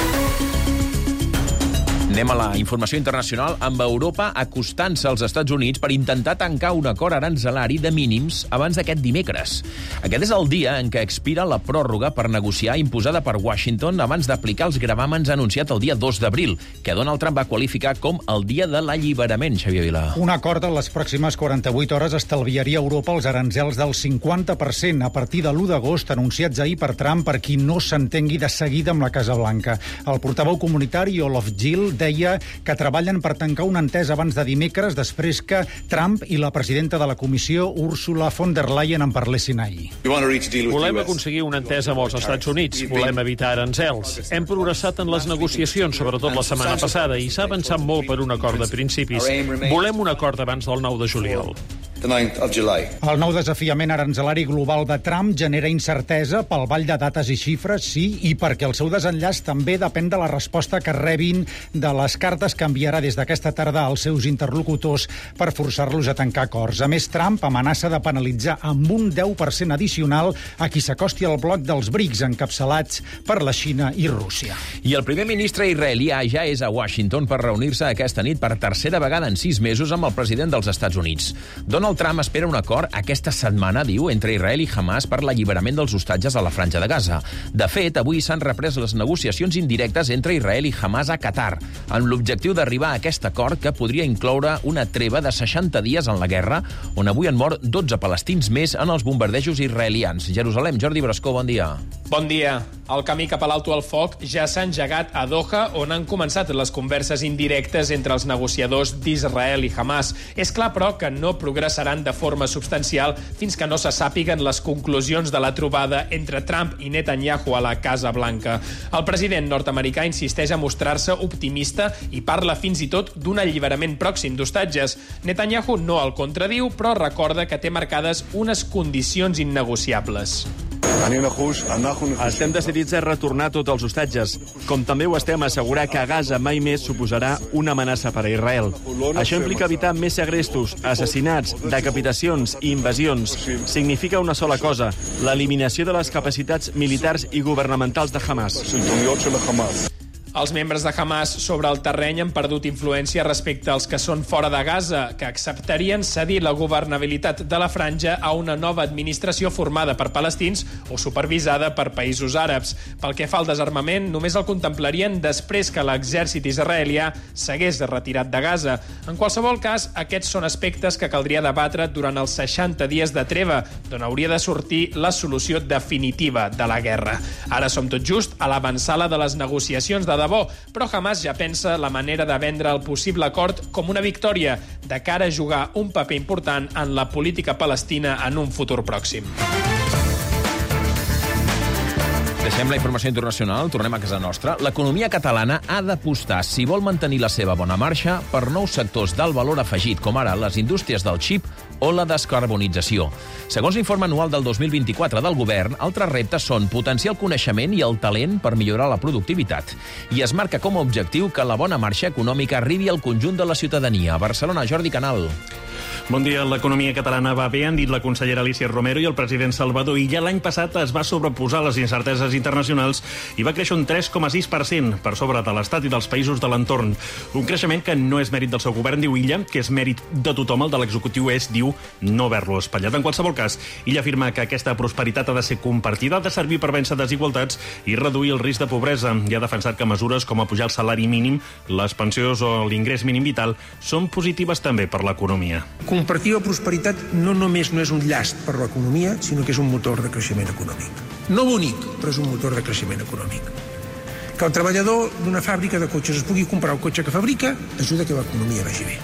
Anem a la informació internacional, amb Europa acostant-se als Estats Units per intentar tancar un acord aranzelari de mínims abans d'aquest dimecres. Aquest és el dia en què expira la pròrroga per negociar imposada per Washington abans d'aplicar els gravàmens anunciat el dia 2 d'abril, que Donald Trump va qualificar com el dia de l'alliberament, Xavier Vilà. Un acord en les pròximes 48 hores estalviaria a Europa els aranzels del 50% a partir de l'1 d'agost, anunciats ahir per Trump, per qui no s'entengui de seguida amb la Casa Blanca. El portaveu comunitari Olof Gill deia que treballen per tancar una entesa abans de dimecres, després que Trump i la presidenta de la Comissió, Ursula von der Leyen, en parlessin ahir. Volem aconseguir una entesa amb els Estats Units. Volem evitar aranzels. Hem progressat en les negociacions, sobretot la setmana passada, i s'ha avançat molt per un acord de principis. Volem un acord abans del 9 de juliol. El nou desafiament aranzelari global de Trump genera incertesa pel ball de dates i xifres, sí, i perquè el seu desenllaç també depèn de la resposta que rebin de les cartes que enviarà des d'aquesta tarda als seus interlocutors per forçar-los a tancar acords. A més, Trump amenaça de penalitzar amb un 10% addicional a qui s'acosti al bloc dels BRICS, encapçalats per la Xina i Rússia. I el primer ministre israelià ja és a Washington per reunir-se aquesta nit per tercera vegada en 6 mesos amb el president dels Estats Units. Donald Trump espera un acord aquesta setmana, diu, entre Israel i Hamas per l'alliberament dels hostatges a la Franja de Gaza. De fet, avui s'han reprès les negociacions indirectes entre Israel i Hamas a Qatar, amb l'objectiu d'arribar a aquest acord que podria incloure una treva de 60 dies en la guerra, on avui han mort 12 palestins més en els bombardejos israelians. Jerusalem, Jordi Brascó, bon dia. Bon dia. El camí cap a l'alto al foc ja s'ha engegat a Doha, on han començat les converses indirectes entre els negociadors d'Israel i Hamas. És clar, però, que no progressa passaran de forma substancial fins que no se sàpiguen les conclusions de la trobada entre Trump i Netanyahu a la Casa Blanca. El president nord-americà insisteix a mostrar-se optimista i parla fins i tot d'un alliberament pròxim d'hostatges. Netanyahu no el contradiu, però recorda que té marcades unes condicions innegociables. Estem decidits a retornar tots els hostatges, com també ho estem a assegurar que a Gaza mai més suposarà una amenaça per a Israel. Això implica evitar més segrestos, assassinats, decapitacions i invasions. Significa una sola cosa, l'eliminació de les capacitats militars i governamentals de Hamas. Els membres de Hamas sobre el terreny han perdut influència respecte als que són fora de Gaza, que acceptarien cedir la governabilitat de la franja a una nova administració formada per palestins o supervisada per països àrabs. Pel que fa al desarmament, només el contemplarien després que l'exèrcit israelià s'hagués retirat de Gaza. En qualsevol cas, aquests són aspectes que caldria debatre durant els 60 dies de treva, d'on hauria de sortir la solució definitiva de la guerra. Ara som tot just a l'avançala de les negociacions de debò, però Hamas ja pensa la manera de vendre el possible acord com una victòria, de cara a jugar un paper important en la política palestina en un futur pròxim. Deixem la informació internacional, tornem a casa nostra. L'economia catalana ha d'apostar, si vol mantenir la seva bona marxa, per nous sectors d'alt valor afegit, com ara les indústries del xip o la descarbonització. Segons l'informe anual del 2024 del govern, altres reptes són potenciar el coneixement i el talent per millorar la productivitat. I es marca com a objectiu que la bona marxa econòmica arribi al conjunt de la ciutadania. A Barcelona, Jordi Canal. Bon dia. L'economia catalana va bé, han dit la consellera Alícia Romero i el president Salvador Illa. L'any passat es va sobreposar les incerteses internacionals i va créixer un 3,6% per sobre de l'Estat i dels països de l'entorn. Un creixement que no és mèrit del seu govern, diu Illa, que és mèrit de tothom. El de l'executiu és, diu, no haver-lo espatllat. En qualsevol cas, Illa afirma que aquesta prosperitat ha de ser compartida, ha de servir per vèncer desigualtats i reduir el risc de pobresa. I ha defensat que mesures com apujar el salari mínim, les pensions o l'ingrés mínim vital són positives també per l'economia. Compartir la prosperitat no només no és un llast per l'economia, sinó que és un motor de creixement econòmic. No bonic, però és un motor de creixement econòmic. Que el treballador d'una fàbrica de cotxes es pugui comprar el cotxe que fabrica ajuda que l'economia vagi bé.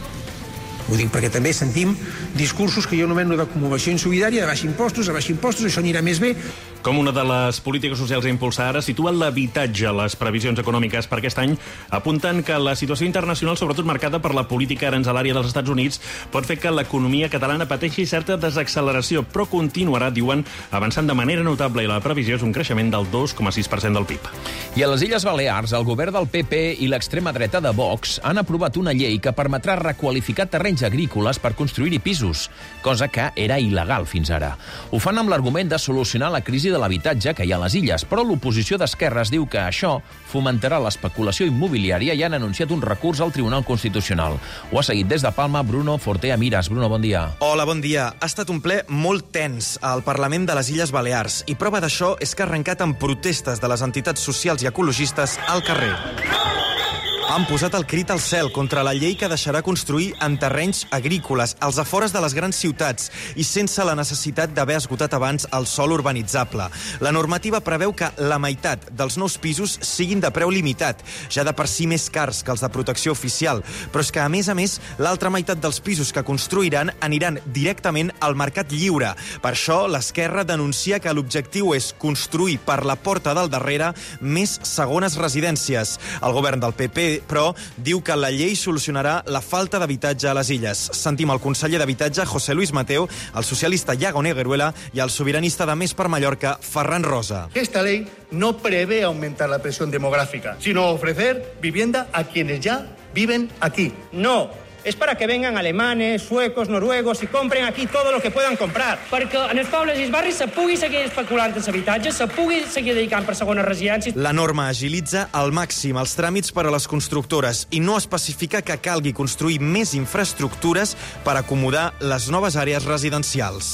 Ho dic perquè també sentim discursos que jo anomeno d'acumulació insolidària, de baixar impostos, això anirà més bé. Com una de les polítiques socials a impulsar ara, situa l'habitatge a les previsions econòmiques per aquest any, apunten que la situació internacional, sobretot marcada per la política aranzelària dels Estats Units, pot fer que l'economia catalana pateixi certa desacceleració, però continuarà, diuen, avançant de manera notable i la previsió és un creixement del 2,6% del PIB. I a les Illes Balears, el govern del PP i l'extrema dreta de Vox han aprovat una llei que permetrà requalificar terrenys agrícoles per construir-hi pisos, cosa que era il·legal fins ara. Ho fan amb l'argument de solucionar la crisi de l'habitatge que hi ha a les illes, però l'oposició d'esquerres diu que això fomentarà l'especulació immobiliària i han anunciat un recurs al Tribunal Constitucional. Ho ha seguit des de Palma Bruno Fortea Miras. Bruno, bon dia. Hola, bon dia. Ha estat un ple molt tens al Parlament de les Illes Balears i prova d'això és que ha arrencat amb protestes de les entitats socials i ecologistes al carrer. Han posat el crit al cel contra la llei que deixarà construir en terrenys agrícoles, als afores de les grans ciutats i sense la necessitat d'haver esgotat abans el sòl urbanitzable. La normativa preveu que la meitat dels nous pisos siguin de preu limitat, ja de per si més cars que els de protecció oficial, però és que, a més, l'altra meitat dels pisos que construiran aniran directament al mercat lliure. Per això, l'esquerra denuncia que l'objectiu és construir per la porta del darrere més segones residències. El govern del PP però diu que la llei solucionarà la falta d'habitatge a les illes. Sentim el conseller d'Habitatge, José Luis Mateo, el socialista Iago Negueruela i el sobiranista de Més per Mallorca, Ferran Rosa. Esta ley no prevé aumentar la presión demográfica, sino ofrecer vivienda a quienes ya viven aquí. No. És para que vengan alemanes, suecos, noruegos i compren aquí tot lo que puedan comprar. Perquè en els pobles i els barris se pugui seguir especulant els habitatges, se pugui seguir dedicant per segones residències. La norma agilitza al màxim els tràmits per a les constructores i no especifica que calgui construir més infraestructures per acomodar les noves àrees residencials.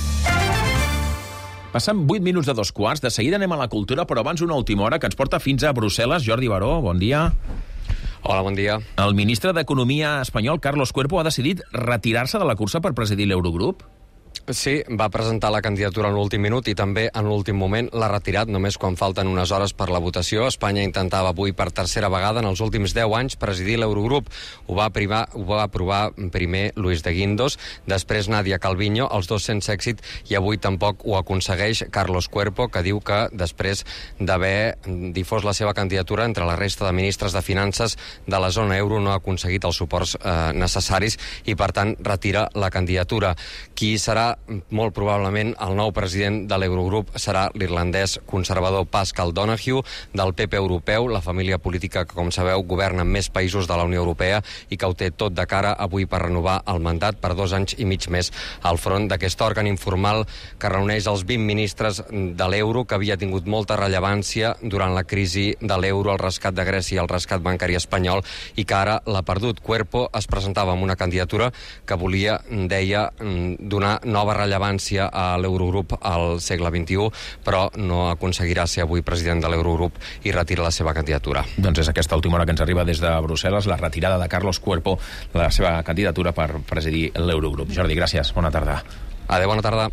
Passen 8 minuts de 2:15. De seguida anem a la cultura, però abans una última hora que ens porta fins a Brussel·les. Jordi Baró, bon dia. Hola, bon dia. El ministre d'Economia espanyol, Carlos Cuerpo, ha decidit retirar-se de la cursa per presidir l'Eurogrup? Sí, va presentar la candidatura en l'últim minut i també en l'últim moment l'ha retirat, només quan falten unes hores per la votació. Espanya intentava avui per tercera vegada en els últims 10 anys presidir l'Eurogrup. Ho va aprovar primer Luis de Guindos, després Nadia Calviño, els dos sense èxit, i avui tampoc ho aconsegueix Carlos Cuerpo, que diu que després d'haver difós la seva candidatura entre la resta de ministres de Finances de la zona euro no ha aconseguit els suports necessaris i, per tant, retira la candidatura. Qui serà molt probablement el nou president de l'Eurogrup serà l'irlandès conservador Pascal Donoghue, del PP europeu, la família política que, com sabeu, governa en més països de la Unió Europea i que ho té tot de cara avui per renovar el mandat per 2 anys i mig més al front d'aquest òrgan informal que reuneix els 20 ministres de l'euro, que havia tingut molta rellevància durant la crisi de l'euro, el rescat de Grècia i el rescat bancari espanyol, i que ara l'ha perdut. Cuerpo es presentava amb una candidatura que volia, deia, donar nova rellevància a l'Eurogrup al segle XXI, però no aconseguirà ser avui president de l'Eurogrup i retira la seva candidatura. Doncs és aquesta última hora que ens arriba des de Brussel·les, la retirada de Carlos Cuerpo, la seva candidatura per presidir l'Eurogrup. Jordi, gràcies. Bona tarda. Adéu, bona tarda.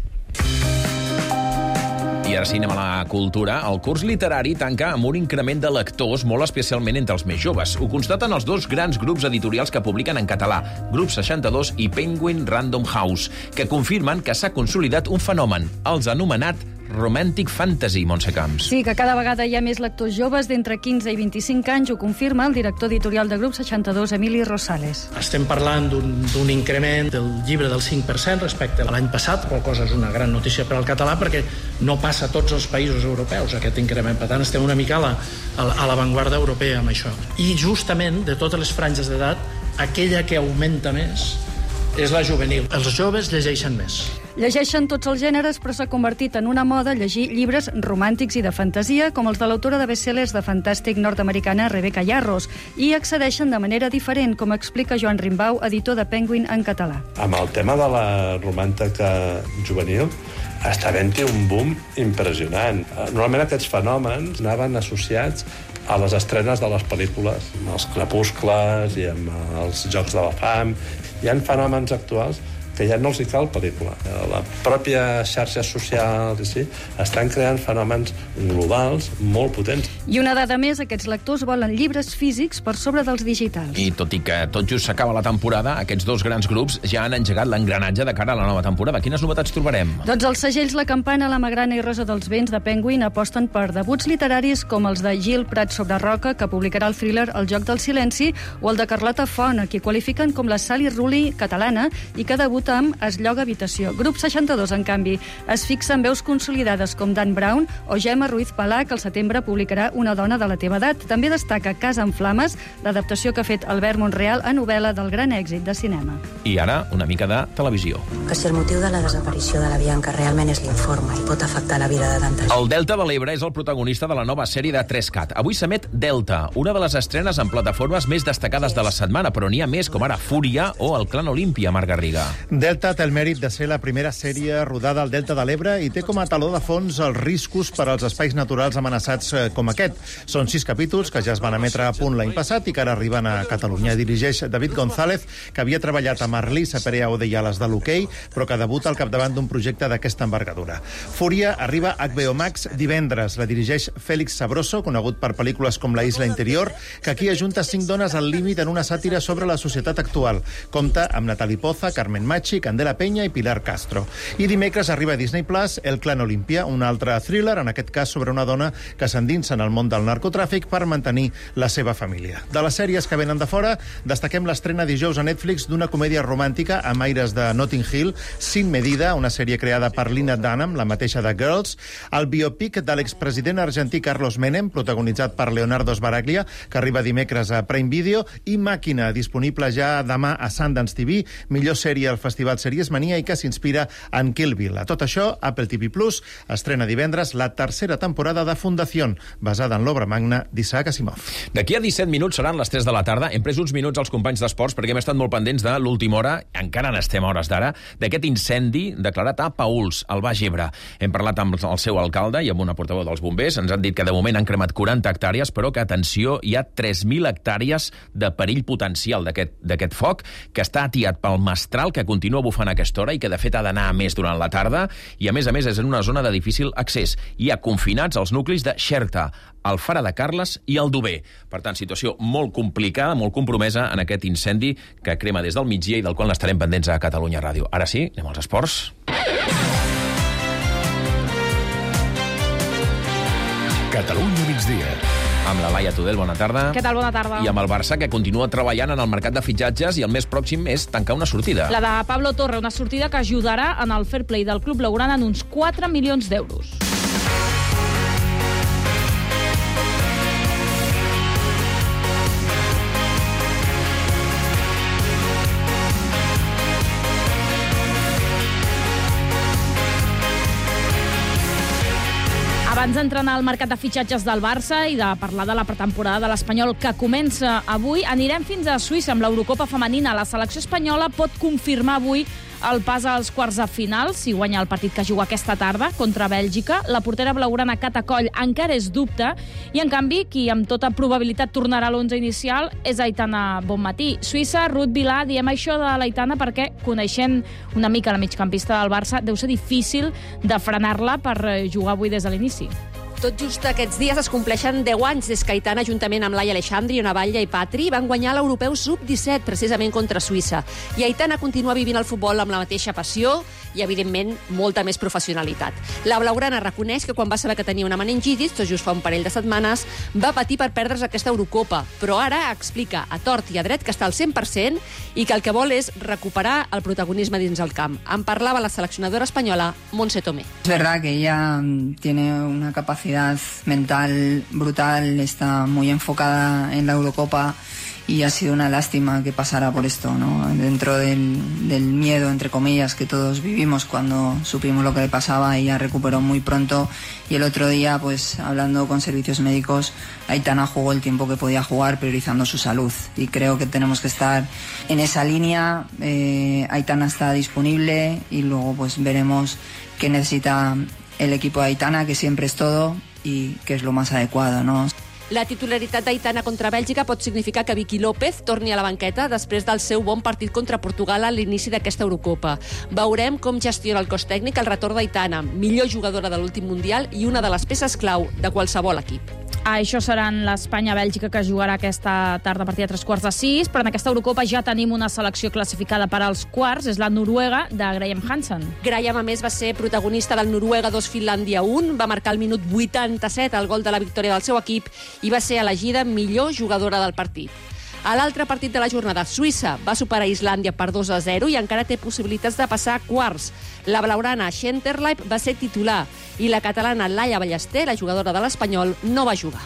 I ara sí, anem a la cultura. El curs literari tanca amb un increment de lectors, molt especialment entre els més joves. Ho constaten els dos grans grups editorials que publiquen en català, Grup 62 i Penguin Random House, que confirmen que s'ha consolidat un fenomen, els anomenat Romantic Fantasy, Montse Camps. Sí, que cada vegada hi ha més lectors joves d'entre 15 i 25 anys, ho confirma el director editorial de Grup 62, Emili Rosales. Estem parlant d'un increment del llibre del 5% respecte a l'any passat, qual cosa és una gran notícia per al català, perquè no passa a tots els països europeus aquest increment. Per tant, estem una mica a l'avantguarda europea amb això. I justament, de totes les franges d'edat, aquella que augmenta més és la juvenil. Els joves llegeixen més. Llegeixen tots els gèneres, però s'ha convertit en una moda llegir llibres romàntics i de fantasia, com els de l'autora de bestsellers de fantàstic nord-americana Rebecca Yarros, i accedeixen de manera diferent, com explica Joan Rimbau, editor de Penguin en català. Amb el tema de la romàntica juvenil, està havent-hi un boom impressionant. Normalment aquests fenòmens anaven associats a les estrenes de les pel·lícules, amb els crepuscles i amb els Jocs de la Fam. Hi ha fenòmens actuals que ja no els hi cal pel·lícula. La pròpia xarxes socials estan creant fenòmens globals molt potents. I una dada més, aquests lectors volen llibres físics per sobre dels digitals. I tot i que tot just s'acaba la temporada, aquests dos grans grups ja han engegat l'engranatge de cara a la nova temporada. Quines novetats trobarem? Doncs els segells La Campana, La Magrana i Rosa dels Vents de Penguin aposten per debuts literaris com els de Gil Prat sobre Roca, que publicarà el thriller El joc del silenci, o el de Carlota Font, a qui qualifiquen com la Sally Rooney catalana i que debuta amb Es lloga habitació. Grup 62, en canvi, es fixa en veus consolidades com Dan Brown o Gemma Ruiz Palà, que al setembre publicarà Una dona de la teva edat. També destaca Casa en flames, l'adaptació que ha fet Albert Monreal a novel·la del gran èxit de cinema. I ara, una mica de televisió. Que si el motiu de la desaparició de la Bianca realment és l'informe i pot afectar la vida de tanta gent. El Delta de l'Ebre és el protagonista de la nova sèrie de 3CAT. Avui s'emet Delta, una de les estrenes en plataformes més destacades de la setmana, però n'hi ha més, com ara Fúria o El Clan Olímpia, Marc Garriga. Delta té el mèrit de ser la primera sèrie rodada al Delta de l'Ebre i té com a taló de fons els riscos per als espais naturals amenaçats com aquest. Són 6 capítols que ja es van emetre a punt l'any passat i que ara arriben a Catalunya. Dirigeix David González, que havia treballat amb Arlís a Perea Odeiales de l'hoquei, però que debuta al capdavant d'un projecte d'aquesta envergadura. Fúria arriba a HBO Max divendres. La dirigeix Félix Sabroso, conegut per pel·lícules com La isla interior, que aquí ajunta 5 dones al límit en una sàtira sobre la societat actual. Compta amb Natali Poza, Carmen Machi, Candela Peña i Pilar Castro. I dimecres arriba a Disney Plus El Clan Olímpia, un altre thriller, en aquest cas sobre una dona que s'endinsa en el món del narcotràfic per mantenir la seva família. De les sèries que venen de fora, destaquem l'estrena dijous a Netflix d'una comèdia romàntica amb aires de Notting Hill, Sin Medida, una sèrie creada per Lina Dunham, la mateixa de Girls, el biopic de l'expresident argentí Carlos Menem, protagonitzat per Leonardo Sbaraglia, que arriba dimecres a Prime Video, i Màquina, disponible ja demà a Sundance TV, millor sèrie al Festival Series Mania i que s'inspira en Kill Bill. A tot això, Apple TV Plus estrena divendres la tercera temporada de Fundación, basada en l'obra magna d'Isaac Asimov. D'aquí a 17 minuts seran les 3 de la tarda. Hem pres uns minuts als companys d'esports perquè hem estat molt pendents de l'última hora, encara n'estem a hores d'ara, d'aquest incendi declarat a Paüls, al Baix Ebre. Hem parlat amb el seu alcalde i amb una portaveu dels bombers. Ens han dit que de moment han cremat 40 hectàrees, però que, atenció, hi ha 3.000 hectàrees de perill potencial d'aquest foc, que està atiat pel mestral que continua continua bufant a aquesta hora i que, de fet, ha d'anar a més durant la tarda, i, a més, és en una zona de difícil accés. Hi ha confinats els nuclis de Xerta, Alfara de Carles i Aldover. Per tant, situació molt complicada, molt compromesa en aquest incendi que crema des del migdia i del qual n'estarem pendents a Catalunya Ràdio. Ara sí, anem als esports. Catalunya migdia. Amb la Laia Tudel, bona tarda. Què tal, bona tarda. I amb el Barça, que continua treballant en el mercat de fitxatges i el més pròxim és tancar una sortida. La de Pablo Torre, una sortida que ajudarà en el fair play del club blaugrana en uns 4 milions d'euros. Abans d'entrenar al mercat de fitxatges del Barça i de parlar de la pretemporada de l'Espanyol que comença avui, anirem fins a Suïssa amb l'Eurocopa femenina. La selecció espanyola pot confirmar avui el pas als quarts de final si guanya el partit que juga aquesta tarda contra Bèlgica. La portera blaugrana Cata Coll encara és dubte i, en canvi, qui amb tota probabilitat tornarà a l'11 inicial és Aitana Bonmatí. Suïssa, Ruth Vilà, diem això de l'Aitana perquè, coneixent una mica la migcampista del Barça, deu ser difícil de frenar-la per jugar avui des de l'inici. Tot just aquests dies es compleixen 10 anys des que Aitana, juntament amb Laia Aleixandri, Ona Batlle i Patri, van guanyar l'Europeu Sub-17, precisament contra Suïssa. I Aitana continua vivint el futbol amb la mateixa passió i, evidentment, molta més professionalitat. La blaugrana reconeix que quan va saber que tenia una meningitis, tot just fa un parell de setmanes, va patir per perdre's aquesta Eurocopa, però ara explica a tort i a dret que està al 100% i que el que vol és recuperar el protagonisme dins el camp. En parlava la seleccionadora espanyola, Montse Tomé. Es verdad que ella tiene una capacidad mental brutal, está muy enfocada en la Eurocopa y ha sido una lástima que pasara por esto, ¿no? Dentro del miedo, entre comillas, que todos vivimos cuando supimos lo que le pasaba. Ella recuperó muy pronto y el otro día, pues hablando con servicios médicos, Aitana jugó el tiempo que podía jugar priorizando su salud y creo que tenemos que estar en esa línea. Aitana está disponible y luego pues veremos qué necesita el equipo de Aitana, que siempre es todo y que es lo más adecuado, ¿no? La titularitat d'Aitana contra Bèlgica pot significar que Vicky López torni a la banqueta després del seu bon partit contra Portugal a l'inici d'aquesta Eurocopa. Veurem com gestiona el cos tècnic el retorn d'Aitana, millor jugadora de l'últim Mundial i una de les peces clau de qualsevol equip. Això seran l'Espanya-Bèlgica, que jugarà aquesta tarda a partir de 3:45, però en aquesta Eurocopa ja tenim una selecció classificada per als quarts, és la Noruega de Graham Hansen. Graham, a més, va ser protagonista del Noruega 2 Finlàndia 1, va marcar al minut 87 el gol de la victòria del seu equip i va ser elegida millor jugadora del partit. A l'altre partit de la jornada, Suïssa va superar Islàndia per 2-0 i encara té possibilitats de passar a quarts. La blaugrana Schenterleib va ser titular i la catalana Laia Ballester, la jugadora de l'Espanyol, no va jugar.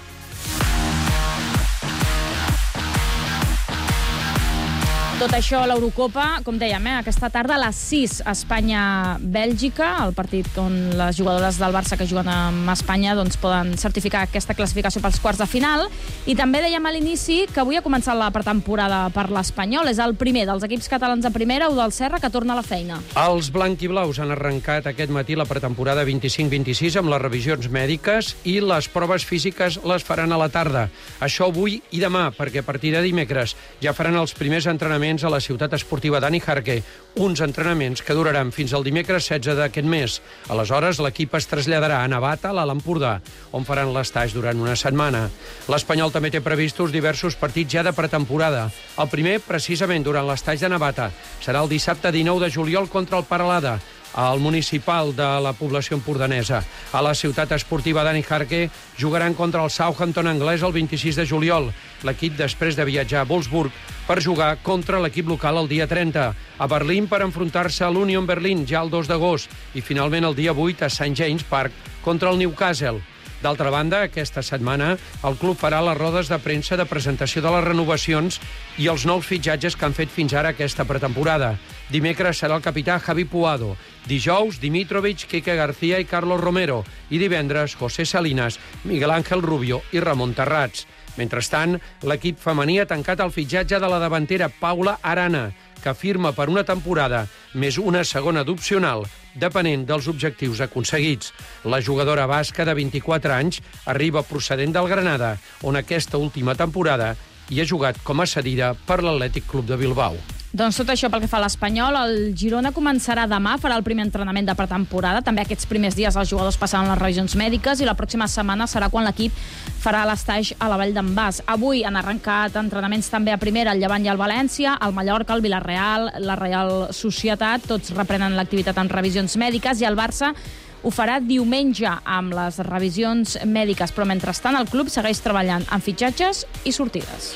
Tot això a l'Eurocopa, com dèiem, aquesta tarda a les 6, Espanya-Bèlgica, el partit on les jugadores del Barça que juguen amb Espanya doncs, poden certificar aquesta classificació pels quarts de final. I també dèiem a l'inici que avui ha començat la pretemporada per l'Espanyol. És el primer dels equips catalans de primera o del Serra que torna a la feina. Els blanquiblaus han arrencat aquest matí la pretemporada 25-26 amb les revisions mèdiques i les proves físiques les faran a la tarda. Això avui i demà, perquè a partir de dimecres ja faran els primers entrenaments a la ciutat esportiva Dani Jarque, uns entrenaments que duraran fins al dimecres 16 d'aquest mes. Aleshores, l'equip es traslladarà a Navata, a l'Alt Empordà, on faran l'estatge durant una setmana. L'Espanyol també té previstos diversos partits ja de pretemporada. El primer, precisament, durant l'estatge de Navata. Serà el dissabte 19 de juliol contra el Paralada, al municipal de la població empordanesa. A la ciutat esportiva Dani Jarque jugaran contra el Southampton anglès el 26 de juliol. L'equip després de viatjar a Wolfsburg per jugar contra l'equip local el dia 30. A Berlín per enfrontar-se a l'Union Berlin ja el 2 d'agost. I finalment el dia 8 a St. James Park contra el Newcastle. D'altra banda, aquesta setmana el club farà les rodes de premsa de presentació de les renovacions i els nous fitxatges que han fet fins ara aquesta pretemporada. Dimecres serà el capità Javi Puado, dijous Dimitrovic, Quique García i Carlos Romero i divendres José Salinas, Miguel Ángel Rubio i Ramon Terrats. Mentrestant, l'equip femení ha tancat el fitxatge de la davantera Paula Arana, que firma per una temporada més una segona d'opcional, depenent dels objectius aconseguits. La jugadora basca de 24 anys arriba procedent del Granada, on aquesta última temporada hi ha jugat com a cedida per l'Atlètic Club de Bilbao. Doncs tot això pel que fa a l'Espanyol. El Girona començarà demà, farà el primer entrenament de pretemporada. També aquests primers dies els jugadors passaran les revisions mèdiques i la pròxima setmana serà quan l'equip farà l'estage a la Vall d'en Bas. Avui han arrencat entrenaments també a primera el Llevant i el València, el Mallorca, el Villarreal, la Real Societat, tots reprenen l'activitat amb revisions mèdiques, i el Barça ho farà diumenge amb les revisions mèdiques, però mentrestant el club segueix treballant en fitxatges i sortides.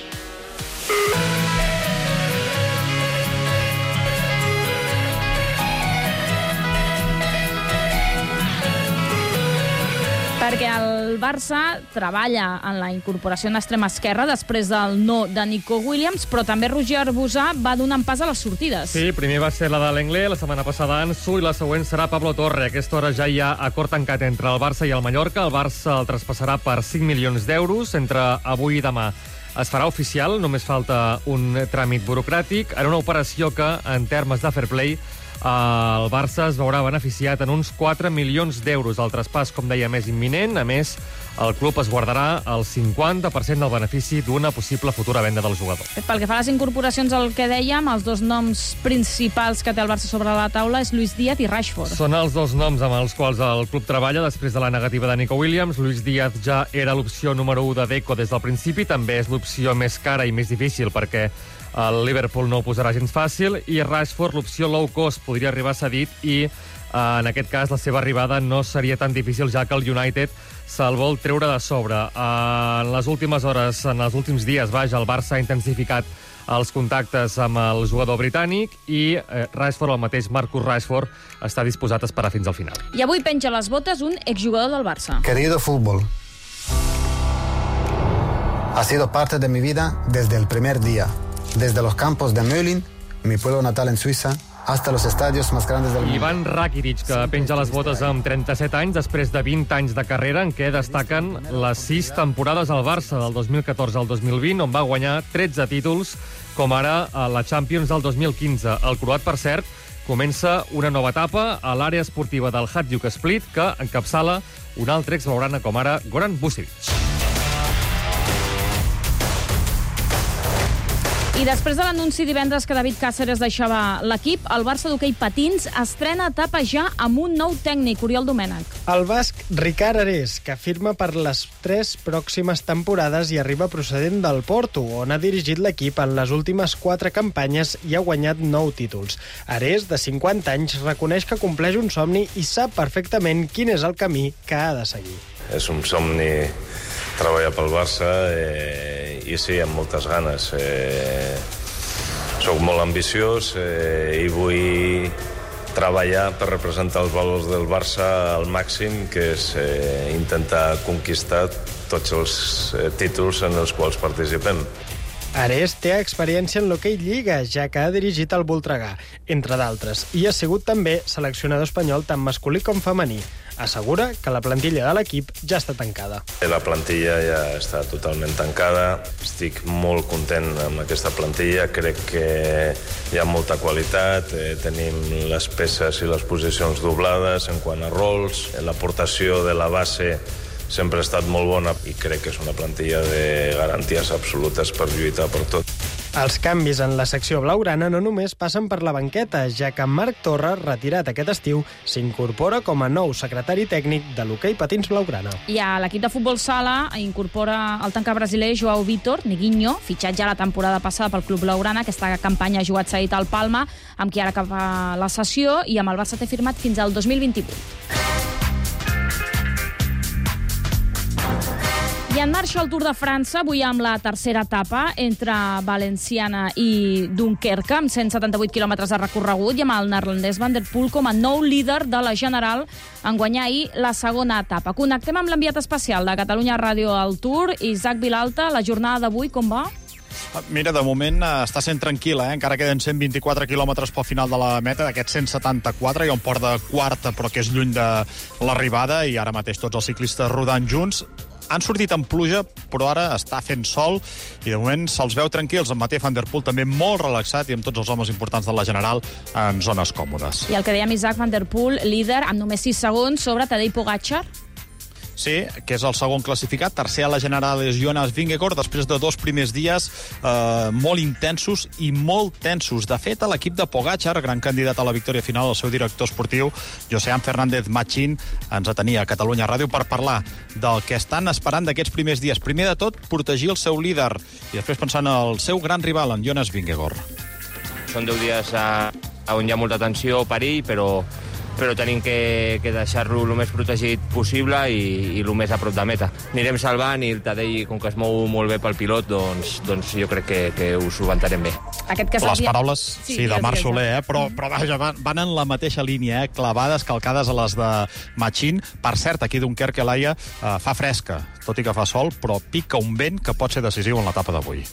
Perquè el Barça treballa en la incorporació en extrema esquerra després del no de Nico Williams, però també Roger Arbusà va donant pas a les sortides. Sí, primer va ser la de l'Englé, la setmana passada Ansu, i la següent serà Pablo Torre. A aquesta hora ja hi ha acord tancat entre el Barça i el Mallorca. El Barça el traspassarà per 5 milions d'euros entre avui i demà. Es farà oficial, només falta un tràmit burocràtic, en una operació que, en termes de fair play, el Barça es veurà beneficiat en uns 4 milions d'euros. El traspàs, com deia, més imminent. A més, el club es guardarà el 50% del benefici d'una possible futura venda del jugador. Pel que fa a les incorporacions, el que dèiem, els dos noms principals que té el Barça sobre la taula és Luis Díaz i Rashford. Són els dos noms amb els quals el club treballa després de la negativa de Nico Williams. Luis Díaz ja era l'opció número 1 de Deco des del principi. També és l'opció més cara i més difícil perquè el Liverpool no ho posarà gens fàcil, i Rashford, l'opció low cost, podria arribar cedit i en aquest cas la seva arribada no seria tan difícil, ja que el United se'l vol treure de sobre. En les últimes hores, en els últims dies, el Barça ha intensificat els contactes amb el jugador britànic i Rashford, el mateix Marcus Rashford, està disposat a esperar fins al final. I avui penja les botes un exjugador del Barça. Querido fútbol, ha sido parte de mi vida desde el primer día. Desde los campos de Mölln, mi pueblo natal en Suiza, hasta los estadios más grandes del mundo. Ivan Rakitic, que penja les botes amb 37 anys, després de 20 anys de carrera, en què destaquen les 6 temporades al Barça, del 2014 al 2020, on va guanyar 13 títols, com ara la Champions del 2015. El croat, per cert, comença una nova etapa a l'àrea esportiva del Hajduk Split, que encapçala un altre exblaugrana com ara Goran Vucevic. I després de l'anunci divendres que David Cáceres deixava l'equip, el Barça d'hoquei patins estrena etapa ja amb un nou tècnic, Oriol Domènech. El basc Ricard Ares, que firma per les 3 pròximes temporades i arriba procedent del Porto, on ha dirigit l'equip en les últimes 4 campanyes i ha guanyat 9 títols. Ares, de 50 anys, reconeix que compleix un somni i sap perfectament quin és el camí que ha de seguir. És un somni treballar pel Barça i sí, amb moltes ganes. Soc molt ambiciós i vull treballar per representar els valors del Barça al màxim, que és intentar conquistar tots els títols en els quals participem. Ares té experiència en l'hoquei Lliga, ja que ha dirigit el Voltregà, entre d'altres, i ha sigut també seleccionador espanyol tant masculí com femení. Assegura que la plantilla de l'equip ja està tancada. La plantilla ja està totalment tancada. Estic molt content amb aquesta plantilla. Crec que hi ha molta qualitat. Tenim les peces i les posicions doblades en quant a rols. L'aportació de la base sempre ha estat molt bona i crec que és una plantilla de garanties absolutes per lluitar per tot. Els canvis en la secció blaugrana no només passen per la banqueta, ja que Marc Torres, retirat aquest estiu, s'incorpora com a nou secretari tècnic de l'hoquei patins blaugrana. I a l'equip de futbol sala incorpora el tanca brasiler Joao Vitor Niguinho, fitxat ja la temporada passada pel club blaugrana. Aquesta campanya ha jugat cedit al Palma, amb qui ara acaba la sessió, i amb el Barça té firmat fins al 2028. I en marxa el Tour de França, avui amb la tercera etapa entre Valenciana i Dunkerque, amb 178 quilòmetres de recorregut, i amb el neerlandès Van der Poel com a nou líder de la General en guanyar ahir la segona etapa. Connectem amb l'enviat especial de Catalunya Ràdio al Tour, Isaac Vilalta. La jornada d'avui com va? Mira, de moment està sent tranquil·la, encara queden 124 quilòmetres pel final de la meta, d'aquests 174, hi ha un port de quarta, però que és lluny de l'arribada, i ara mateix tots els ciclistes rodant junts. Han sortit amb pluja, però ara està fent sol i de moment se'ls veu tranquils. En Matej Van der Poel també molt relaxat i amb tots els homes importants de la General en zones còmodes. I el que dèiem, Isaac, Van der Poel, líder amb només 6 segons sobre Tadej Pogačar. Sí, que és el segon classificat. Tercer a la general és Jonas Vingegaard, després de 2 primers dies molt intensos i molt tensos. De fet, l'equip de Pogačar, gran candidat a la victòria final, el seu director esportiu, Josean Fernández Machín, ens atenia a Catalunya Ràdio per parlar del que estan esperant d'aquests primers dies. Primer de tot, protegir el seu líder i després pensar en el seu gran rival, en Jonas Vingegaard. Són 10 dies on hi ha molta tensió, perill, però tenim que deixar-lo el més protegit possible i el més a prop de meta. Anirem salvant i el Tadej, com que es mou molt bé pel pilot, doncs jo crec que ho solventarem bé. Les paraules, sí, de Marc Soler, però vaja, van en la mateixa línia, clavades, calcades a les de Machín. Per cert, aquí Dunkerque, Laia, fa fresca, tot i que fa sol, però pica un vent que pot ser decisiu en l'etapa d'avui.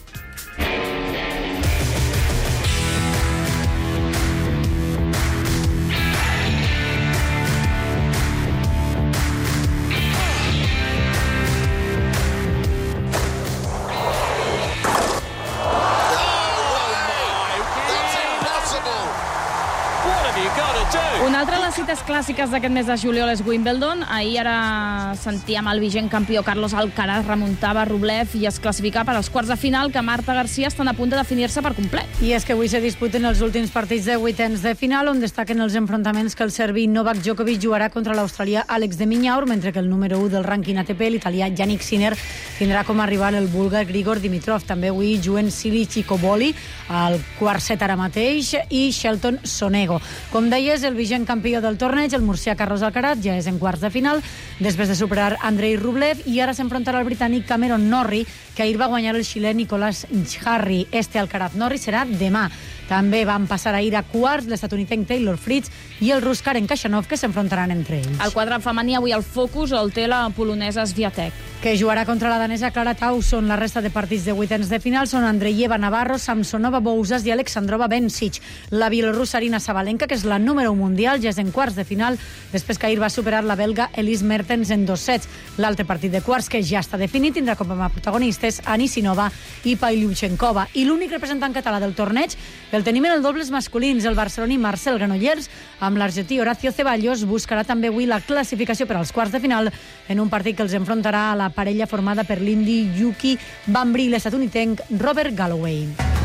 Una altra de les cites clàssiques d'aquest mes de juliol és Wimbledon. Ahir ara sentíem el vigent campió Carlos Alcaraz remuntava Rublev i es classificava per als quarts de final, que Marta Garcia estan a punt de definir-se per complet. I és que avui se disputen els últims partits de vuitens de final, on destaquen els enfrontaments que el serbi Novak Djokovic jugarà contra l'australià Alex de Minaur, mentre que el número 1 del rànquing ATP, l'italià Yannick Sinner, tindrà com a rival el búlgar Grigor Dimitrov. També avui juguen Silic i Koboli al quart set ara mateix i Shelton Sonego. Com deies, el vigent campió del torneig, el murcià Carlos Alcaraz, ja és en quarts de final, després de superar Andrei Rublev, i ara s'enfrontarà al britànic Cameron Norrie, que ahir va guanyar el xilè Nicolás Jarry. Alcaraz-Norrie serà demà. També van passar ahir a quarts l'estatunidenc Taylor Fritz i el rus Karen Khachanov, que s'enfrontaran entre ells. El quadre femení avui al focus el té la polonesa Swiatek, que jugarà contra la danesa Clara Tauson. La resta de partits de vuitens de final són Andreyeva Navarro, Samsonova Bouzas i Alexandrova Bencic. La bielorrussa Arina Sabalenka, que és la número 1 mundial, ja és en quarts de final, després que ahir va superar la belga Elise Mertens en 2 sets. L'altre partit de quarts, que ja està definit, tindrà com a protagonistes Anisimova i Pavlyuchenkova. I l'únic representant català del torneig el tenim en el dobles masculins. El barceloní Marcel Granollers, amb l'argentí Horacio Ceballos, buscarà també avui la classificació per als quarts de final en un partit que els enfrontarà a la parella formada per l'indi Yuki Bambri i l'estatunidenc Robert Galloway.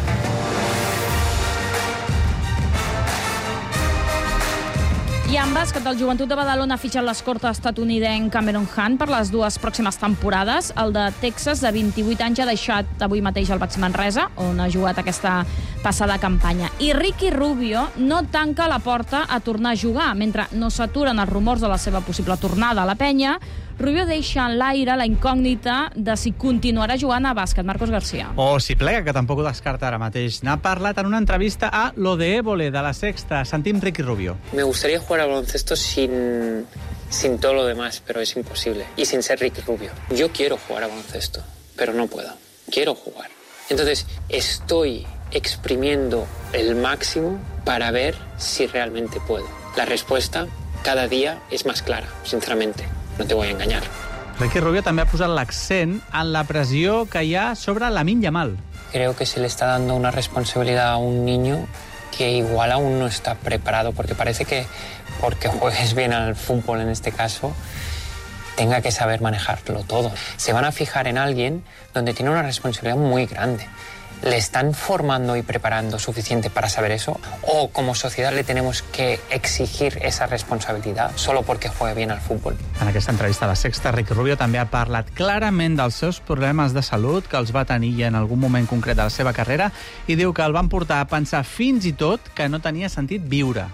I en bàsquet, el Joventut de Badalona ha fitxat l'escorta estatunidenc Cameron Hunt per les 2 pròximes temporades. El de Texas, de 28 anys, ha deixat avui mateix el Baxi Manresa, on ha jugat aquesta passada campanya. I Ricky Rubio no tanca la porta a tornar a jugar. Mentre no s'aturen els rumors de la seva possible tornada a la penya, Rubio deixa en l'aire la incògnita de si continuarà jugant a bàsquet. Marcos García. O si plega, que tampoc ho descarta ara mateix. N'ha parlat en una entrevista a Lo de Évole, de La Sexta. Sentim Ricky Rubio. Me gustaría jugar al baloncesto sin todo lo demás, pero es imposible. Y sin ser Ricky Rubio. Yo quiero jugar al baloncesto, pero no puedo. Quiero jugar. Entonces, estoy exprimiendo el máximo para ver si realmente puedo. La respuesta cada día es más clara, sinceramente. No te voy a engañar. Ricky Rubio també ha posat l'accent en la pressió que hi ha sobre Lamine Yamal. Creo que se le está dando una responsabilidad a un niño que igual aún no está preparado, porque parece que porque juegues bien al fútbol en este caso, tenga que saber manejarlo todo. Se van a fijar en alguien donde tiene una responsabilidad muy grande. ¿Le están formando y preparando suficiente para saber eso? ¿O como sociedad le tenemos que exigir esa responsabilidad solo porque juegue bien al fútbol? En aquesta entrevista a La Sexta, Ricky Rubio també ha parlat clarament dels seus problemes de salut que els va tenir en algun moment concret de la seva carrera i diu que el van portar a pensar fins i tot que no tenia sentit viure.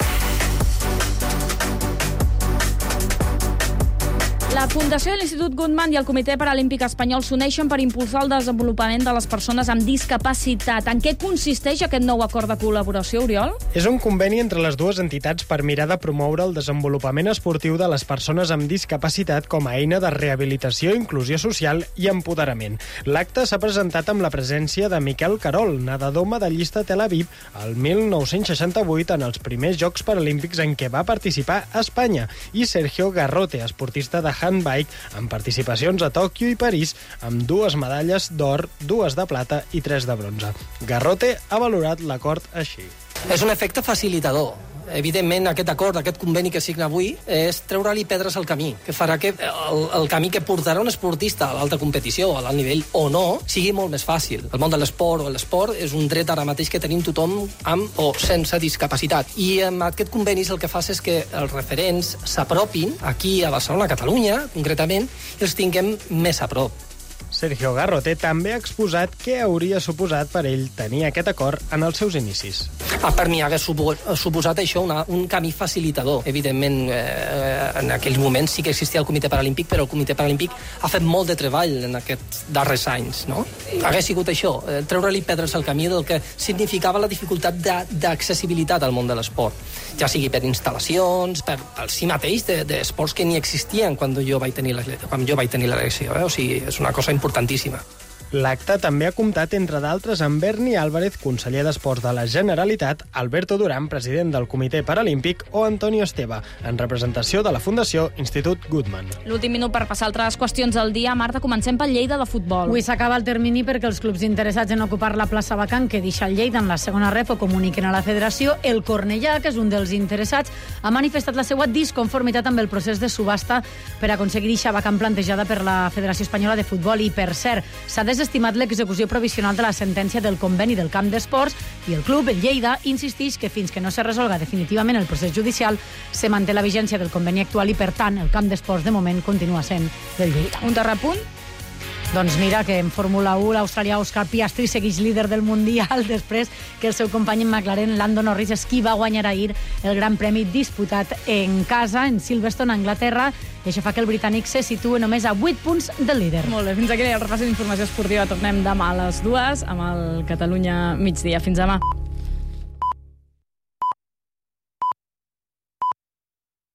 La Fundació de l'Institut Guttmann i el Comitè Paralímpic Espanyol s'uneixen per impulsar el desenvolupament de les persones amb discapacitat. En què consisteix aquest nou acord de col·laboració, Oriol? És un conveni entre les dues entitats per mirar de promoure el desenvolupament esportiu de les persones amb discapacitat com a eina de rehabilitació, inclusió social i empoderament. L'acte s'ha presentat amb la presència de Miquel Carol, nedador medallista a Tel Aviv, el 1968 en els primers Jocs Paralímpics en què va participar a Espanya, i Sergio Garrote, esportista de handbike, amb participacions a Tòquio i París, amb 2 medalles d'or, 2 de plata i 3 de bronze. Garrote ha valorat l'acord així. És un efecte facilitador. Evidentment, aquest acord, aquest conveni que signa avui, és treure-li pedres al camí, que farà que el camí que portarà un esportista a l'alta competició, a l'alt nivell o no, sigui molt més fàcil. El món de l'esport és un dret ara mateix que tenim tothom amb o sense discapacitat. I amb aquest conveni el que fa és que els referents s'apropin aquí a Barcelona, a Catalunya, concretament, i els tinguem més a prop. Sergio Garrote també ha exposat què hauria suposat per ell tenir aquest acord en els seus inicis. Per mi hagués suposat això un camí facilitador. Evidentment, en aquells moments sí que existia el Comitè Paralímpic, però el Comitè Paralímpic ha fet molt de treball en aquests darrers anys, no? Hagués sigut això, treure-li pedres al camí del que significava la dificultat d'accessibilitat al món de l'esport, ja sigui per instal·lacions, per si mateix d'esports que ni existien quan jo vaig tenir l'elecció. O sigui, és una cosa importantíssima. L'acte també ha comptat, entre d'altres, amb Berni Álvarez, conseller d'Esports de la Generalitat, Alberto Durán, president del Comitè Paralímpic, o Antonio Esteve, en representació de la Fundació Institut Goodman. L'últim minut per passar altres qüestions del dia. Marta, comencem pel Lleida de futbol. Avui s'acaba el termini perquè els clubs interessats en ocupar la plaça vacant que deixa el Lleida en la segona ref o comuniquen a la federació. El Cornellà, que és un dels interessats, ha manifestat la seva disconformitat amb el procés de subhasta per aconseguir deixar vacant plantejada per la Federació Espanyola de Futbol i, per cert, s'ha desestimat l'execució provisional de la sentència del conveni del camp d'esports i el club, el Lleida, insisteix que fins que no se resolga definitivament el procés judicial se manté la vigència del conveni actual i, per tant, el camp d'esports de moment continua sent del Lleida. Un darrer punt? Doncs mira que en Fórmula 1 l'australià Oscar Piastri segueix líder del Mundial després que el seu company en McLaren, Lando Norris, és qui va guanyar ahir el Gran Premi disputat en casa, en Silverstone, a Anglaterra, i això fa que el britànic se situa només a 8 punts del líder. Molt bé, fins aquí el repàs d'informació esportiva. Tornem demà a les 2 amb el Catalunya Migdia. Fins demà.